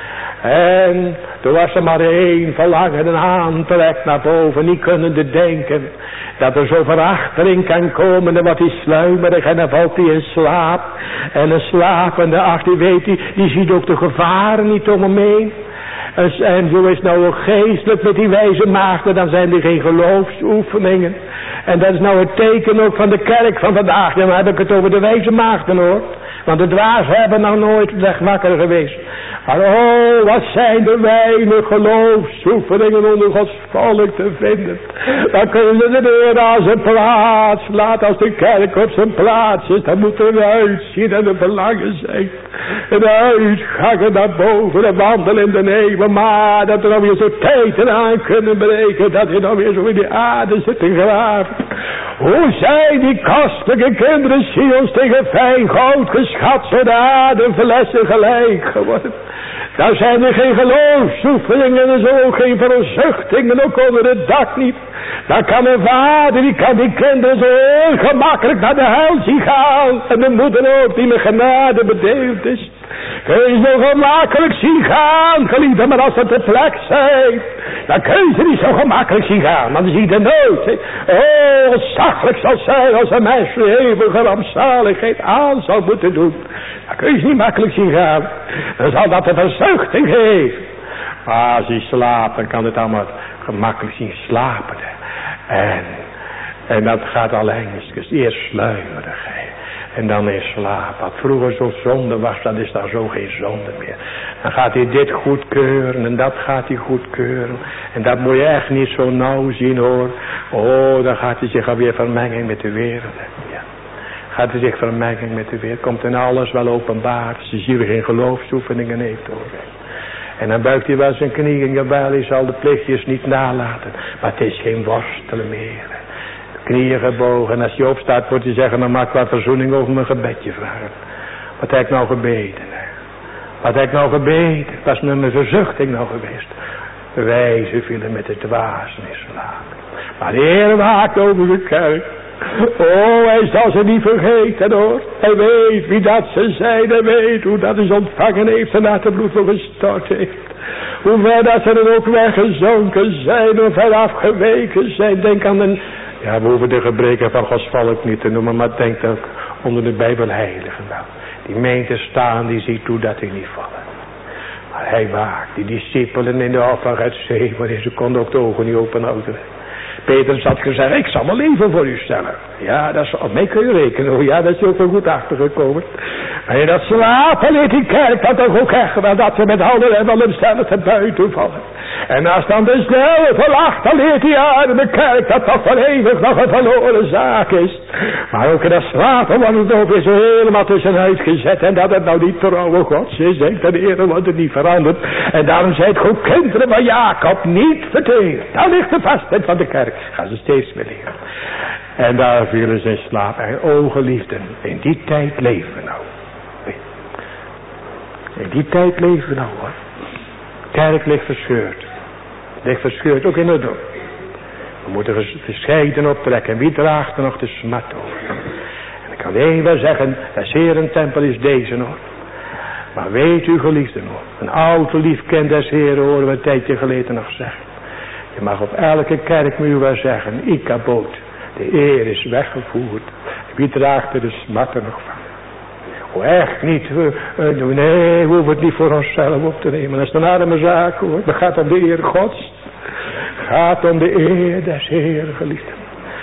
En toen was er maar één verlangen, een aantrek naar boven. Niet kunnende denken dat er zo verachtering kan komen. En wat is sluimerig en dan valt hij in slaap. En een slapende, ach die weet die, die ziet ook de gevaren niet om hem heen. En, en zo is nou ook geestelijk met die wijze maagden, dan zijn er geen geloofsoefeningen. En dat is nou het teken ook van de kerk van vandaag. Dan heb ik het over de wijze maagden, hoor. Want de dwazen hebben nog nooit weg wakker geweest. Maar oh, wat zijn er weinig geloofsoefeningen onder Gods volk te vinden. Dan kunnen ze de Heer aan zijn plaats laten. Als de kerk op zijn plaats is, dan moet er uitzien en de verlangen zijn. En de uitgangen naar boven en wandelen in de hemel. Maar dat er dan weer zo tijden aan kunnen breken. Dat je dan weer zo in de aarde zit te graven. Hoe zijn die kostelijke kinderen Sions tegen fijn goud geschat, zo de aarde flessen gelijk geworden. Dan zijn er geen geloofsoefeningen en zo, geen verzuchtingen, ook onder het dak niet. Dan kan een vader, die kan die kinderen zo heel gemakkelijk naar de hel zien gaan. En de moeder ook, die met genade bedeeld is. Kun je zo gemakkelijk zien gaan, geliefde, maar als het de plek zijn, dan kun je ze niet zo gemakkelijk zien gaan. Maar dan zie je de nood. Oh, zachtelijk zal zijn als een mens de eeuwige rampzaligheid aan zou moeten doen. Dan kun je ze niet makkelijk zien gaan. Dan zal dat een verzuchting geven. Maar als hij slaapt, dan kan het allemaal gemakkelijk zien slapen. En, en dat gaat alleen eens eerst sluimerigheid. En dan in slaap. Wat vroeger zo zonde was, dat is daar zo geen zonde meer. Dan gaat hij dit goedkeuren en dat gaat hij goedkeuren. En dat moet je echt niet zo nauw zien hoor. Oh, dan gaat hij zich alweer vermengen met de wereld. Ja. Gaat hij zich vermengen met de wereld. Komt in alles wel openbaar. Ze zien er geen geloofsoefeningen heeft hoor. En dan buigt hij wel zijn knieën. Jawel, hij zal de plichtjes niet nalaten. Maar het is geen worstelen meer. Knieën gebogen. En als je opstaat wordt hij zeggen, dan mag ik wat verzoening over mijn gebedje vragen. Wat heb ik nou gebeden? Wat heb ik nou gebeden? Was met mijn verzuchting nou geweest? Wijzen vielen met de dwazen in slaap. Maar de Heer waakt over de kerk. Oh, hij zal ze niet vergeten hoor. Hij weet wie dat ze zijn. Hij weet hoe dat ze ontvangen heeft en uit de bloed voor gestort heeft. Hoe ver dat ze er ook weggezonken zijn. Hoe ver afgeweken zijn. Denk aan de... Ja, we hoeven de gebreken van Gods volk niet te noemen. Maar denk ook onder de Bijbel heiligen wel. Die meent te staan, die ziet toe dat hij niet vallen. Maar hij waakt. Die discipelen in de hof van Gethsemane. Ze konden ook de ogen niet open houden. Peter zat gezegd, ik zal mijn leven voor u stellen. Ja, dat is, op mij kun je rekenen. Ja, dat is ook wel goed achtergekomen. Maar in dat slapen leert die kerk dat toch ook echt wel. Dat ze met handen en wel hemzelf te buiten vallen. En als dan de snel verlacht, dan leert die arme kerk dat dat van eeuwig nog een verloren zaak is. Maar ook in dat slapen wordt het ook weer zo helemaal tussenuit gezet. En dat het nou niet trouwe gods is. Denk de Heer wordt het niet veranderd. En daarom zijn het goed kinderen van Jacob niet verteerd. Daar ligt de vastheid van de kerk. Gaan ze steeds meer leren. En daar vielen ze in slaap. En o geliefden, in die tijd leven we nou. In die tijd leven we nou hoor. Kerk ligt verscheurd. Ligt verscheurd ook in het dorp. We moeten gescheiden optrekken. Wie draagt er nog de smat over? En ik kan één wel zeggen, de Heeren tempel is deze nog. Maar weet u geliefden nog. Een oud lief kind des Heeren horen we een tijdje geleden nog zeggen. Je mag op elke kerkmuur wel zeggen, Ikaboot, de eer is weggevoerd. Wie draagt er de smat er nog van? Oh, echt niet. Nee, we hoeven het niet voor onszelf op te nemen. Dat is een arme zaak hoor. Het gaat om de eer Gods. Het gaat om de eer des Heeren, geliefden.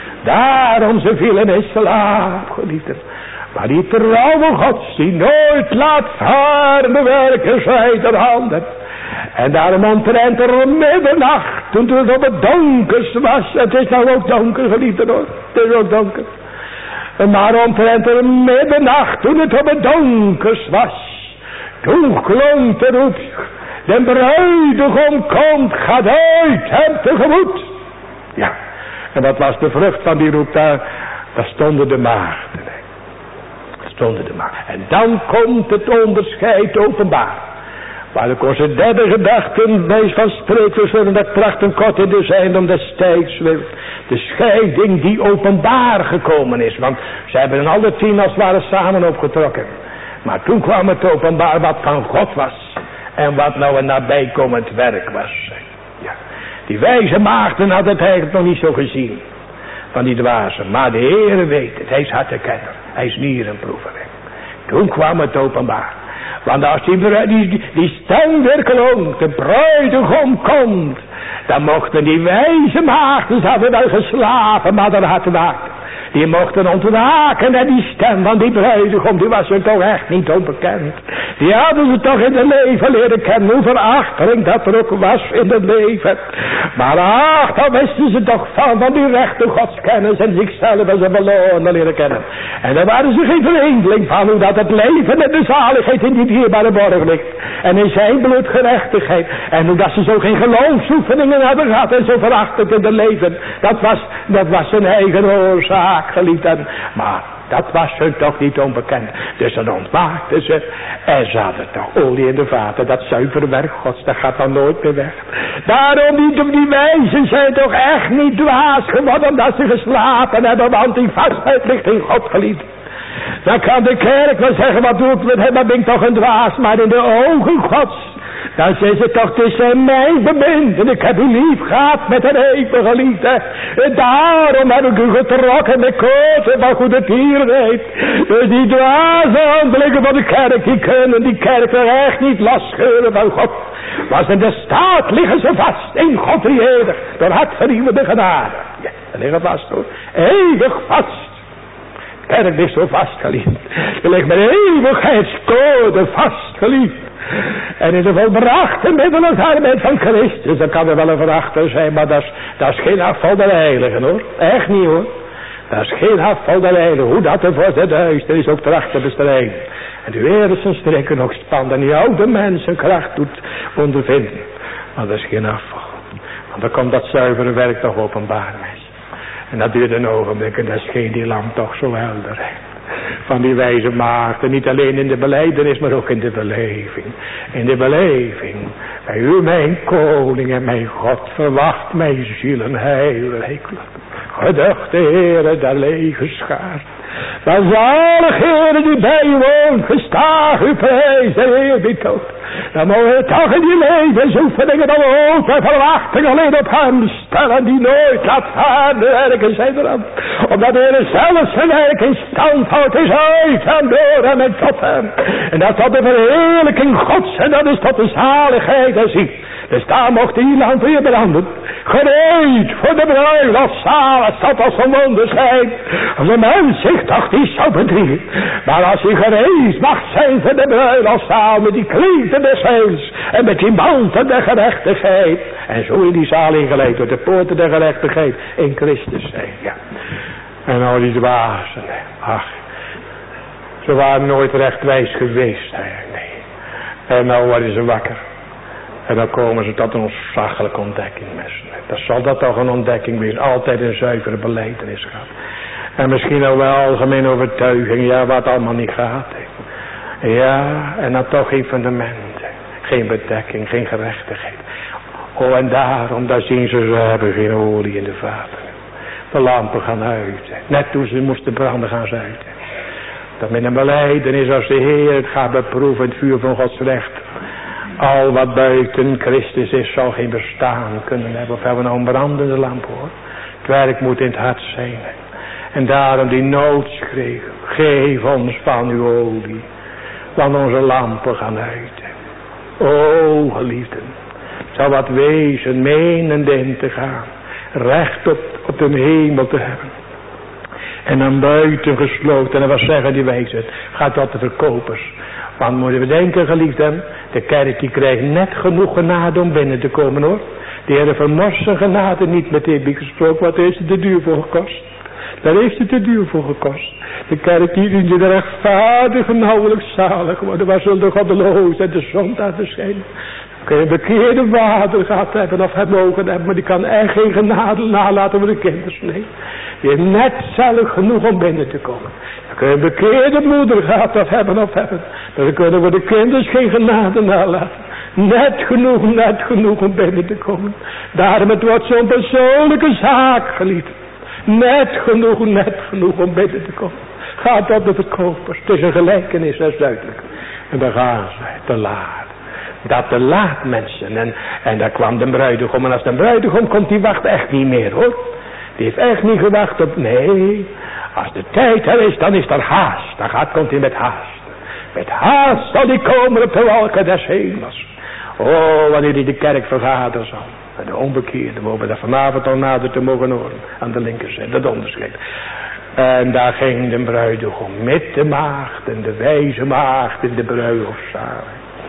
Daarom ze vielen in slaap, geliefden. Maar die trouwe Gods die nooit laat varen de werken zijner handen. En daarom omtrent er middernacht, toen het op het donkers was. Het is nou ook donker, geliefden hoor. Het is ook donker. Maar omtrent er middernacht, toen het op het donkers was. Toen klonk de roep. De bruidegom komt, gaat uit hem tegemoet. Ja, en wat was de vrucht van die roep daar? Daar stonden de maagden. Daar stonden de maagden. En dan komt het onderscheid openbaar. Maar de onze derde gedachten, wijs van spreekers zullen dat krachten kort in de zijn om destijds wil. De scheiding die openbaar gekomen is. Want ze hebben alle tien als het ware samen opgetrokken. Maar toen kwam het openbaar wat van God was. En wat nou een nabijkomend werk was. Ja. Die wijze maagden hadden het eigenlijk nog niet zo gezien. Van die dwazen. Maar de Heere weet het. Hij is hartenkenner. Hij is nierenproever. Toen kwam het openbaar. Want als die, die, die stem weer klonk, de bruidegom komt, dan mochten die wijze maagden, ze hadden wel geslapen, maar dat had waakt. Die mochten ontwaken en die stem van die bruidegom, die was er toch echt niet onbekend. Die hadden ze toch in het leven leren kennen, hoe verachtering dat er ook was in het leven. Maar ach, dan wisten ze toch van, van die rechte godskennis en zichzelf en ze verloren leren kennen. En daar waren ze geen vreemdeling van, hoe dat het leven en de zaligheid in die dierbare borg ligt. En in zijn bloedgerechtigheid. En hoe dat ze zo geen geloofsoefeningen hebben gehad en zo verachtend in het leven. Dat was, dat was zijn eigen oorzaak. Geliefden. Maar Dat was hun toch niet onbekend. Dus dan ontwaakten ze. En ze hadden toch olie in de vaten. Dat zuivere werk Gods, dat gaat dan nooit meer weg. Daarom die, die wijzen zijn toch echt niet dwaas geworden. Omdat ze geslapen hebben. Want die vastheid ligt in God geliefd. Dan kan de kerk wel zeggen, wat doe ik met hem? Dan ben ik toch een dwaas. Maar in de ogen Gods. Dan zei ze toch, het is mij bemind. En ik heb u lief gehad met een eeuwige liefde. En daarom heb ik u getrokken met koten van goede tierenheid. Dus die dwaze handelingen van de kerk, die kunnen die kerk er echt niet losscheuren van God. Maar in de staat liggen ze vast in God die eeuwig. Door hartvernieuwende genade. Ja, ze liggen vast hoor. Eeuwig vast. De kerk ligt zo vast geliefd. Ze ligt met eeuwigheidscode vast geliefd. En in de volbrachte middelingsarbeid van Christus, dan kan er wel een verachter zijn, maar dat is, dat is geen afval der heiligen hoor. Echt niet hoor. Dat is geen afval der heiligen. Hoe dat er voor de duisternis ook tracht bestrijden. En de wereld zijn strikken ook spant en die oude mensen kracht doet ondervinden. Maar dat is geen afval. Want dan komt dat zuivere werk toch openbaar mensen. En dat duurt een ogenblik en dat scheen die lamp toch zo helder. Van die wijze maagden, niet alleen in de belijdenis, maar ook in de beleving. In de beleving, bij u mijn koning en mijn God, verwacht mijn ziel een heil rijkelijk. Geduchte Heere, daar lege schaar. Maar zalig Heere die bij u woont, gestaag u prijs en eerbied ook. Dan mogen we toch in die levensoefeningen dan ook en verwachting alleen op hem stellen die nooit laat varen werken zijn eraan. Omdat de Heer zelf zijn werk in stand houdt is uit en door hem en tot hem. En dat tot de verheerlijking Gods en dat is tot de zaligheid en ziet. Dus daar mocht die lamp weer branden. Gereed voor de bruiloft zalig dat als een wonder zijn. Als een mens zich toch niet zou bedriegen. Maar als hij gereed mag zijn voor de bruiloftzaal met die kleten des heils. En met die mantel der gerechtigheid. En zo in die zaal ingeleid door de poorten der gerechtigheid in Christus zijn. Ja. En nou die dwazen. Ach. Ze waren nooit recht wijs geweest. Nee. En nou worden ze wakker. En dan komen ze tot een ontzaglijke ontdekking. Dan zal dat toch een ontdekking wezen. Altijd een zuivere belijdenis gaat. En misschien ook wel algemene overtuiging. Ja, wat allemaal niet gaat. He. Ja, en dan toch geen fundament. Geen bedekking, geen gerechtigheid. Oh, en daarom, daar zien ze, ze hebben geen olie in de vaten. De lampen gaan uit. Net toen ze moesten branden gaan ze uit. Dat met een belijdenis als de Heer het gaat beproeven, het vuur van Gods recht. Al wat buiten Christus is, zal geen bestaan kunnen hebben. Of hebben we nou een brandende lamp hoor. Het werk moet in het hart zijn. En daarom die noodschreeuw. Geef ons van uw olie. Want onze lampen gaan uit. O geliefden. Het zou wat wezen, menend in te gaan. Recht op, op de hemel te hebben. En dan buiten gesloten. En wat zeggen die wijzen? Gaat tot de verkopers. Want moeten we denken, geliefden, de kerk die krijgt net genoeg genade om binnen te komen hoor. Die hebben vermorsen genade niet met eerbied gesproken. Wat heeft het te duur voor gekost? Daar heeft het te duur voor gekost. De kerk die in de rechtvaardige nauwelijks zalig worden. Waar zullen de goddeloos en de zondaar verschijnen? Kun je een bekeerde vader gehad hebben of hebben mogen hebben. Maar die kan echt geen genade nalaten voor de kinders. Nee. Die heeft net zelf genoeg om binnen te komen. Dan kun je een bekeerde moeder gehad of hebben of hebben. Maar dan kunnen we de kinders geen genade nalaten. Net genoeg, net genoeg om binnen te komen. Daarom het wordt zo'n persoonlijke zaak geliefd. Net genoeg, net genoeg om binnen te komen. Gaat op de verkopers. Het is een gelijkenis, dat is duidelijk. En dan gaan ze te laat. Dat te laat mensen. En, en daar kwam de bruidegom. En als de bruidegom komt, die wacht echt niet meer hoor. Die heeft echt niet gewacht op, nee. Als de tijd er is, dan is er haast. Dan gaat, komt hij met haast. Met haast zal hij komen op de wolken des hemels. Oh, wanneer hij de kerk vergaderen zal. En de onbekeerden mogen daar vanavond al nader te mogen horen. Aan de linkerzijde, dat onderscheid. En daar ging de bruidegom met de maagd en de wijze maagd in de bruiloftszaal.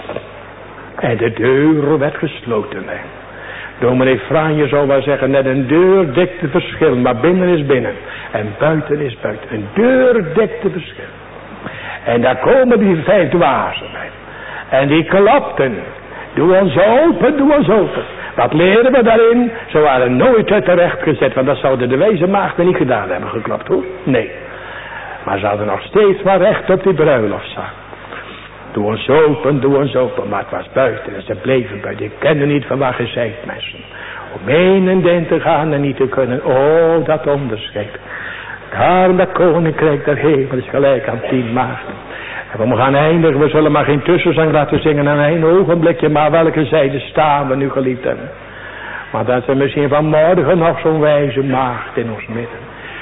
En de deur werd gesloten. Dominee Franje zou wel zeggen, net een deur dekt het verschil, maar binnen is binnen. En buiten is buiten. Een deur dekt het verschil. En daar komen die vijf dwazen. En die klapten. Doe ons open, doe ons open. Wat leren we daarin? Ze waren nooit uit terecht gezet, want dat zouden de wijze maagden niet gedaan hebben, geklapt hoor. Nee. Maar ze hadden nog steeds maar recht op die bruiloftszang. Doe ons open, doe ons open. Maar het was buiten en ze bleven buiten. Ik kende niet van waar je zijt, mensen. Om een en den te gaan en niet te kunnen. Oh, dat onderscheid. Daarom dat koninkrijk der hemel is gelijk aan tien maagden. En we gaan eindigen. We zullen maar geen tussenzang laten zingen aan een ogenblikje. Maar welke zijde staan we nu, geliefden? Maar dat er misschien vanmorgen nog zo'n wijze maagd in ons midden.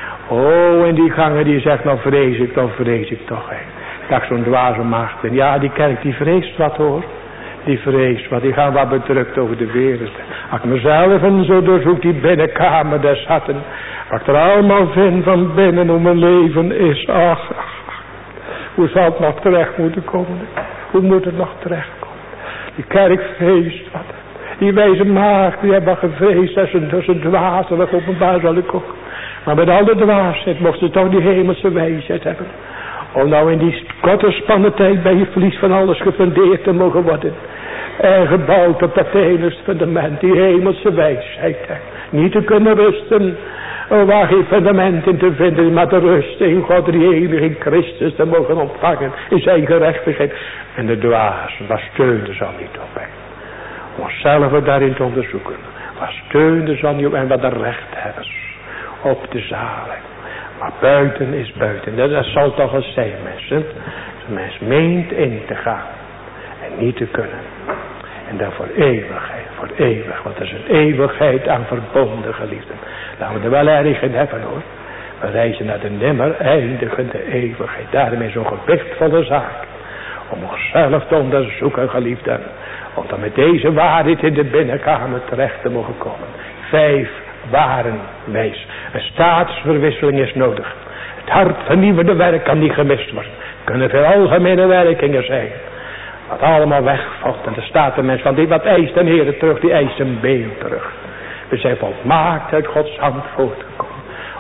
Oh, en die gangen die zegt, nou vrees ik, dan vrees ik toch. Hè. Dat zo'n dwaze maagd. En ja, die kerk die vreest wat hoor. Die vreest wat, die gaan wat bedrukt over de wereld. Als ik mezelf en zo doorzoek die binnenkamer des harten. Wat ik er allemaal vind van binnen hoe mijn leven is. Ach, ach, ach. Hoe zal het nog terecht moeten komen? Hoe moet het nog terecht komen? Die kerk vreest wat. Die wijze maagd, die hebben gevreesd. Dat is een, een dwazerig openbaar zal ik komen. Maar met alle dwaasheid mocht ze toch die hemelse wijsheid hebben. Om nou in die korte spanne tijd bij je verlies van alles gefundeerd te mogen worden. En gebouwd op dat enigste fundament, die hemelse wijsheid. Hè. Niet te kunnen rusten, waar geen fundament in te vinden, maar te rusten in God die eeuwig in Christus te mogen ontvangen. In zijn gerechtigheid. En de dwazen, waar steunde ze al niet op. Hè. Om onszelf daarin te onderzoeken. Waar steunde ze al niet op en wat de rechthebbers op de zalen. Maar buiten is buiten. Dat, dat zal toch eens zijn, mensen. Als een mens meent in te gaan. En niet te kunnen. En dan voor eeuwigheid. Voor eeuwig. Want er is een eeuwigheid aan verbonden, geliefden. Laten we er wel erg in hebben, hoor. We reizen naar de nimmer eindigende eeuwigheid. Daarom is zo'n gewichtvolle zaak. Om onszelf te onderzoeken, geliefden. Om dan met deze waarheid in de binnenkamer terecht te mogen komen. Vijf waren wijs. Een staatsverwisseling is nodig. Het hart vernieuwende werk kan niet gemist worden. Kunnen veel algemene werkingen zijn. Wat allemaal wegvalt. En er staat de mens van die wat eist een Heer terug. Die eist een beeld terug. We zijn volmaakt uit Gods hand voortgekomen.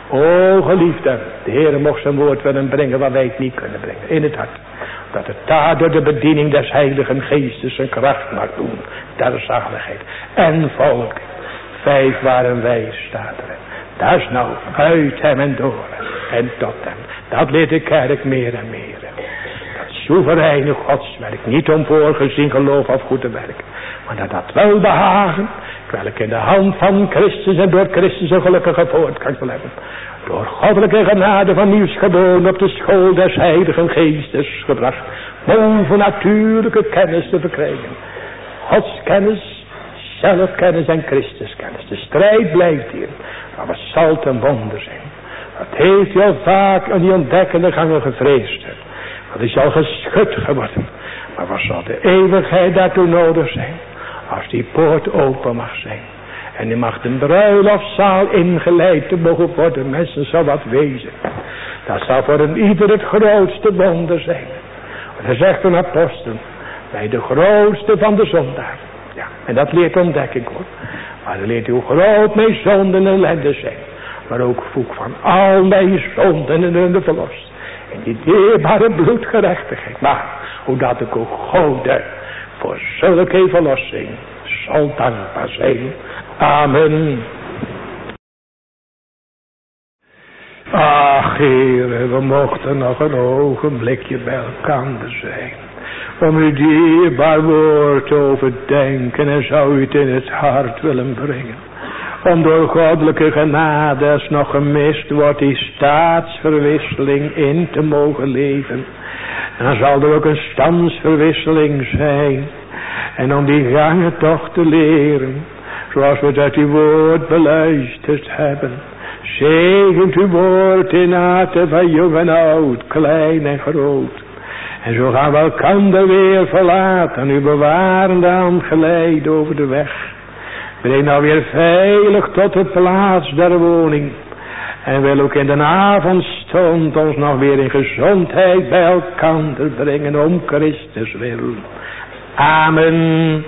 O geliefden. De Heer mocht zijn woord willen brengen wat wij het niet kunnen brengen. In het hart. Dat het daar door de bediening des Heiligen Geestes zijn kracht mag doen. Ter zaligheid. En volk. Vijf waren wijs, staat er. Dat is nou uit hem en door hem. En tot hem. Dat leert de kerk meer en meer. Dat soevereine godswerk. Niet om voorgezien geloof of goede werk. Maar dat dat wel behagen. Welk in de hand van Christus en door Christus een gelukkige voortgang zal hebben. Door goddelijke genade van nieuws geboren op de school des Heiligen Geestes gebracht. Bovennatuurlijke kennis te verkrijgen. Godskennis, zelfkennis en Christuskennis. De strijd blijft hier. Maar wat zal het een wonder zijn. Dat heeft je al vaak in die ontdekkende gangen gevreesd. Dat is al geschud geworden. Maar wat zal de eeuwigheid daartoe nodig zijn. Als die poort open mag zijn. En die mag de bruiloftzaal ingeleid te mogen worden. Mensen, zal wat wezen. Dat zal voor een ieder het grootste wonder zijn. En dan zegt een apostel. Bij de grootste van de zondaar. Ja, en dat leert ontdekking hoor. Maar dat leert hoe groot mijn zonden en ellende zijn. Maar ook voek van al mijn zonden en ellende verlost. En die dierbare bloedgerechtigheid. Maar hoe dat ik ook Gode voor zulke verlossing zal dankbaar zijn. Amen. Ach, Heere, we mochten nog een ogenblikje bij elkaar zijn. Om uw dierbaar woord te overdenken en zou u het in het hart willen brengen. Om door goddelijke genade als nog gemist wordt die staatsverwisseling in te mogen leven. En dan zal er ook een standsverwisseling zijn. En om die gangen toch te leren. Zoals we het uit uw woord beluisterd hebben. Zegent uw woord in aten van jong en oud, klein en groot. En zo gaan we elkander weer verlaten. U bewarende hand geleid over de weg. Breng nou weer veilig tot de plaats der woning. En wil ook in de avondstond ons nog weer in gezondheid bij elkander brengen om Christus wil. Amen.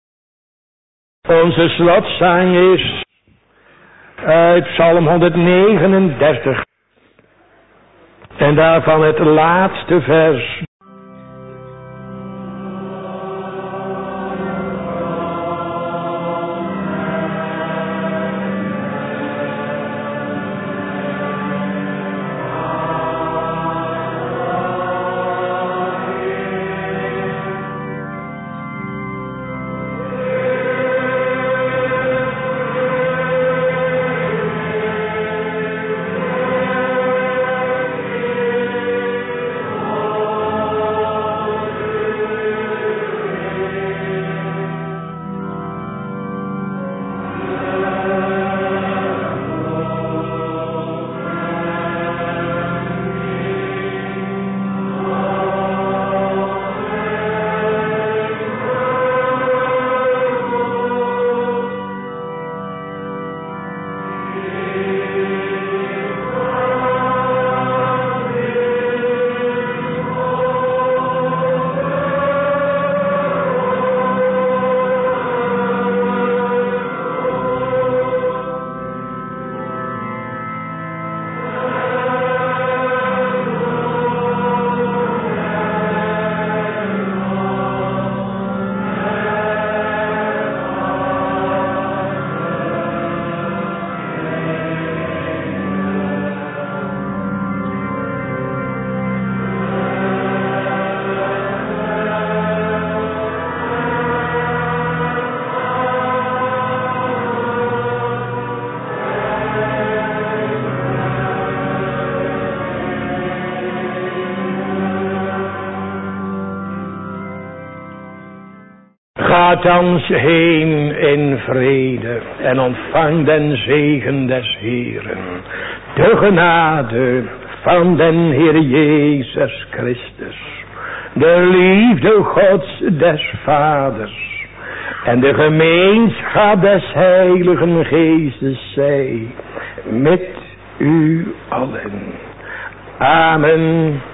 Onze slotzang is uit Psalm honderdnegenendertig. En daarvan het laatste vers. Ga thans heen in vrede en ontvang den zegen des Heeren. De genade van den Heer Jezus Christus. De liefde Gods des Vaders. En de gemeenschap des Heiligen Geestes zij met u allen. Amen.